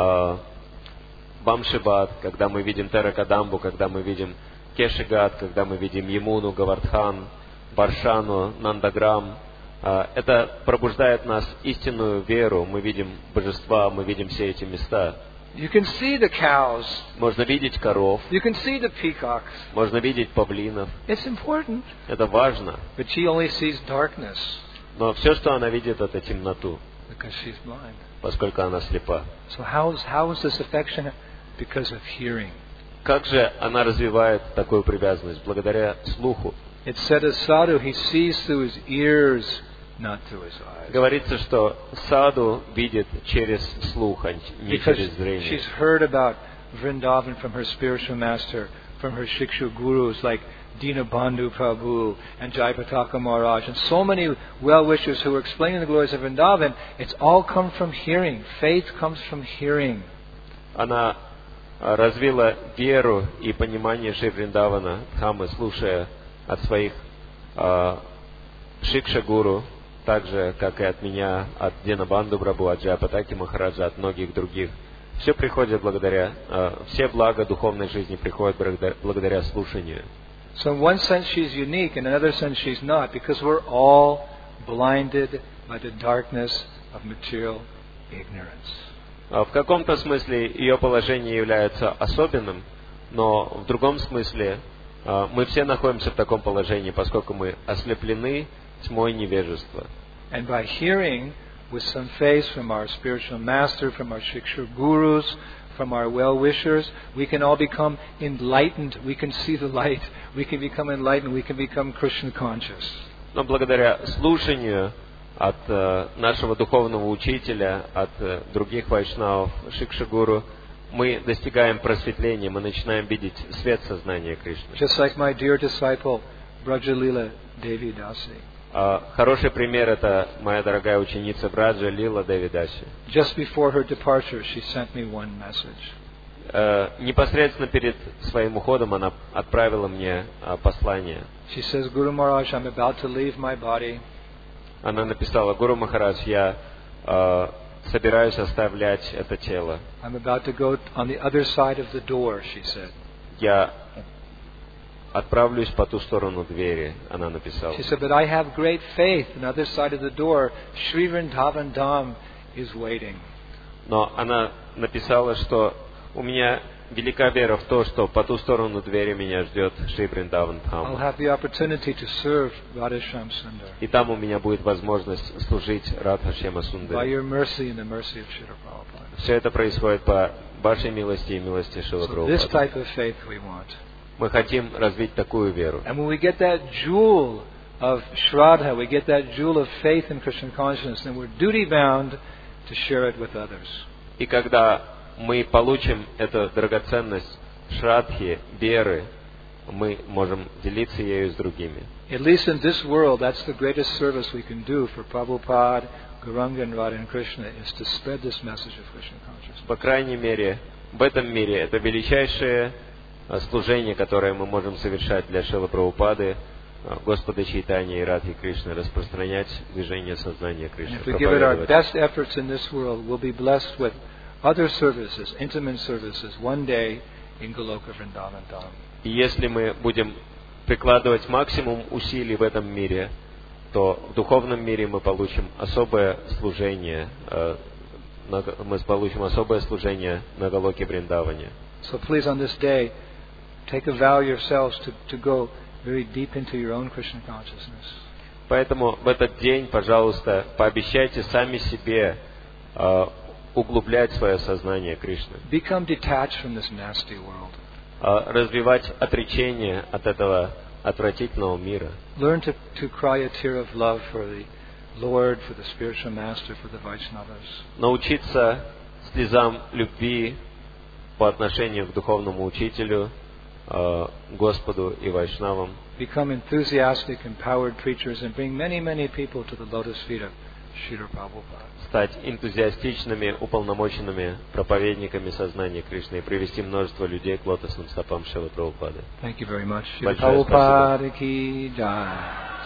Вамшиват, когда мы видим Теракадамбу, когда мы видим Кешигат, когда мы видим Ямуну, Гавардхан, Варшану, Нандаграм. Это пробуждает в нас истинную веру. Мы видим божества, мы видим все эти места. You can see the cows. Можно видеть коров. You can see the peacocks. Можно видеть павлинов. It's important. Это важно. But she only sees darkness. Но все, что она видит, это темноту. Because she's blind. Поскольку она слепа. So how is this affection? Because of hearing. Как же она развивает такую привязанность? Благодаря слуху. It said of sadhu, he sees through his ears, not through his eyes. Говорится, что саду видит через слух, а не через зрение. She's heard about Vrindavan from her spiritual master, from her Shiksha gurus like Dinabandhu Prabhu and Jayapataka Maharaj, and so many well-wishers who are explaining the glories of Vrindavan. It's all come from hearing. Faith comes from hearing. Она развила веру и понимание Шри Вриндавана, Дхаммы, слушая от своих Шикша-гуру, так же, как и от меня, от Динабанду Прабху, от Джайапатаки Махараджа, от многих других. Все приходит благодаря, все блага духовной жизни приходят благодаря слушанию. So in one sense she's unique, in another sense she's not, because we're all blinded by the darkness of material ignorance. В каком-то смысле ее положение является особенным, но в другом смысле мы все находимся в таком положении, поскольку мы ослеплены тьмой невежества. And by hearing with some faith from our spiritual master, from our Shiksha gurus, from our well-wishers, we can all become enlightened. We can see the light. We can become enlightened. We can become Krishna conscious. Но благодаря слушанию от нашего духовного учителя, от других вайшнавов, Шикша-гуру, мы достигаем просветления, мы начинаем видеть свет сознания Кришны. Just like my dear disciple, Brajalila Devi Dasi. Хороший пример — это моя дорогая ученица Браджа Лила Деви Даси. Just before her departure, she sent me one message. Непосредственно перед своим уходом она отправила мне послание. She says, Guru Maharaj, I'm about to leave my body. Она написала: Гуру Махарадж, я собираюсь оставлять это тело. I'm about to go on the other side of the door, she said. Я отправлюсь по ту сторону двери, она написала. She said, but I have great faith. On the other side of the door, Sri Vrindavan Dham is waiting. Но она написала, что у меня велика вера в то, что по ту сторону двери меня ждет Шри Вриндаван Дхам. I'll have the opportunity to serve Radhesham Sundar. И там у меня будет возможность служить Радха Шьяма By Сундаре. your mercy and the mercy of Srila Prabhupada. Все это происходит по вашей милости и милости Шрила So this Прабхупады. type of faith we want. Мы хотим развить такую веру. And when we get that jewel of Shraddha, we get that jewel of faith in Krishna consciousness, then we're duty bound to share it with others. И когда мы получим эту драгоценность Шрадхи, веры, мы можем делиться ею с другими. At least in this world, that's the greatest service we can do for Prabhupada Gauranga and Radha and Krishna is to spread this message of Krishna consciousness. По крайней мере, в этом мире это величайшее служение, которое мы можем совершать для Шрилы Прабхупады, Господа Чайтаньи и Радхи Кришны, распространять движение сознания Кришны. And if we give it our best efforts in this world, we'll be blessed with other services, intimate services, one day in Goloka Vrindavan Dham. И если мы будем прикладывать максимум усилий в этом мире, то в духовном мире мы получим особое служение, на Галоке Вриндаване. So please on this day, take a vow yourselves to go very deep into your own Krishna consciousness. Поэтому в этот день, пожалуйста, пообещайте сами себе углублять свое сознание Кришны. Become detached from this nasty world. Развивать отречение от этого отвратительного мира. Learn to cry a tear of love for the Lord, for the spiritual master, for the Vaishnavas. Научиться слезам любви по отношению к духовному учителю, Господу и Вайшнавам. Become enthusiastic, empowered preachers and bring many, many people to the lotus feet of Srila Prabhupada. Стать энтузиастичными, уполномоченными проповедниками сознания Кришны и привести множество людей к лотосным стопам Шрилы Прабхупады. Thank you very much. Большое спасибо. Prabhupada ki jai.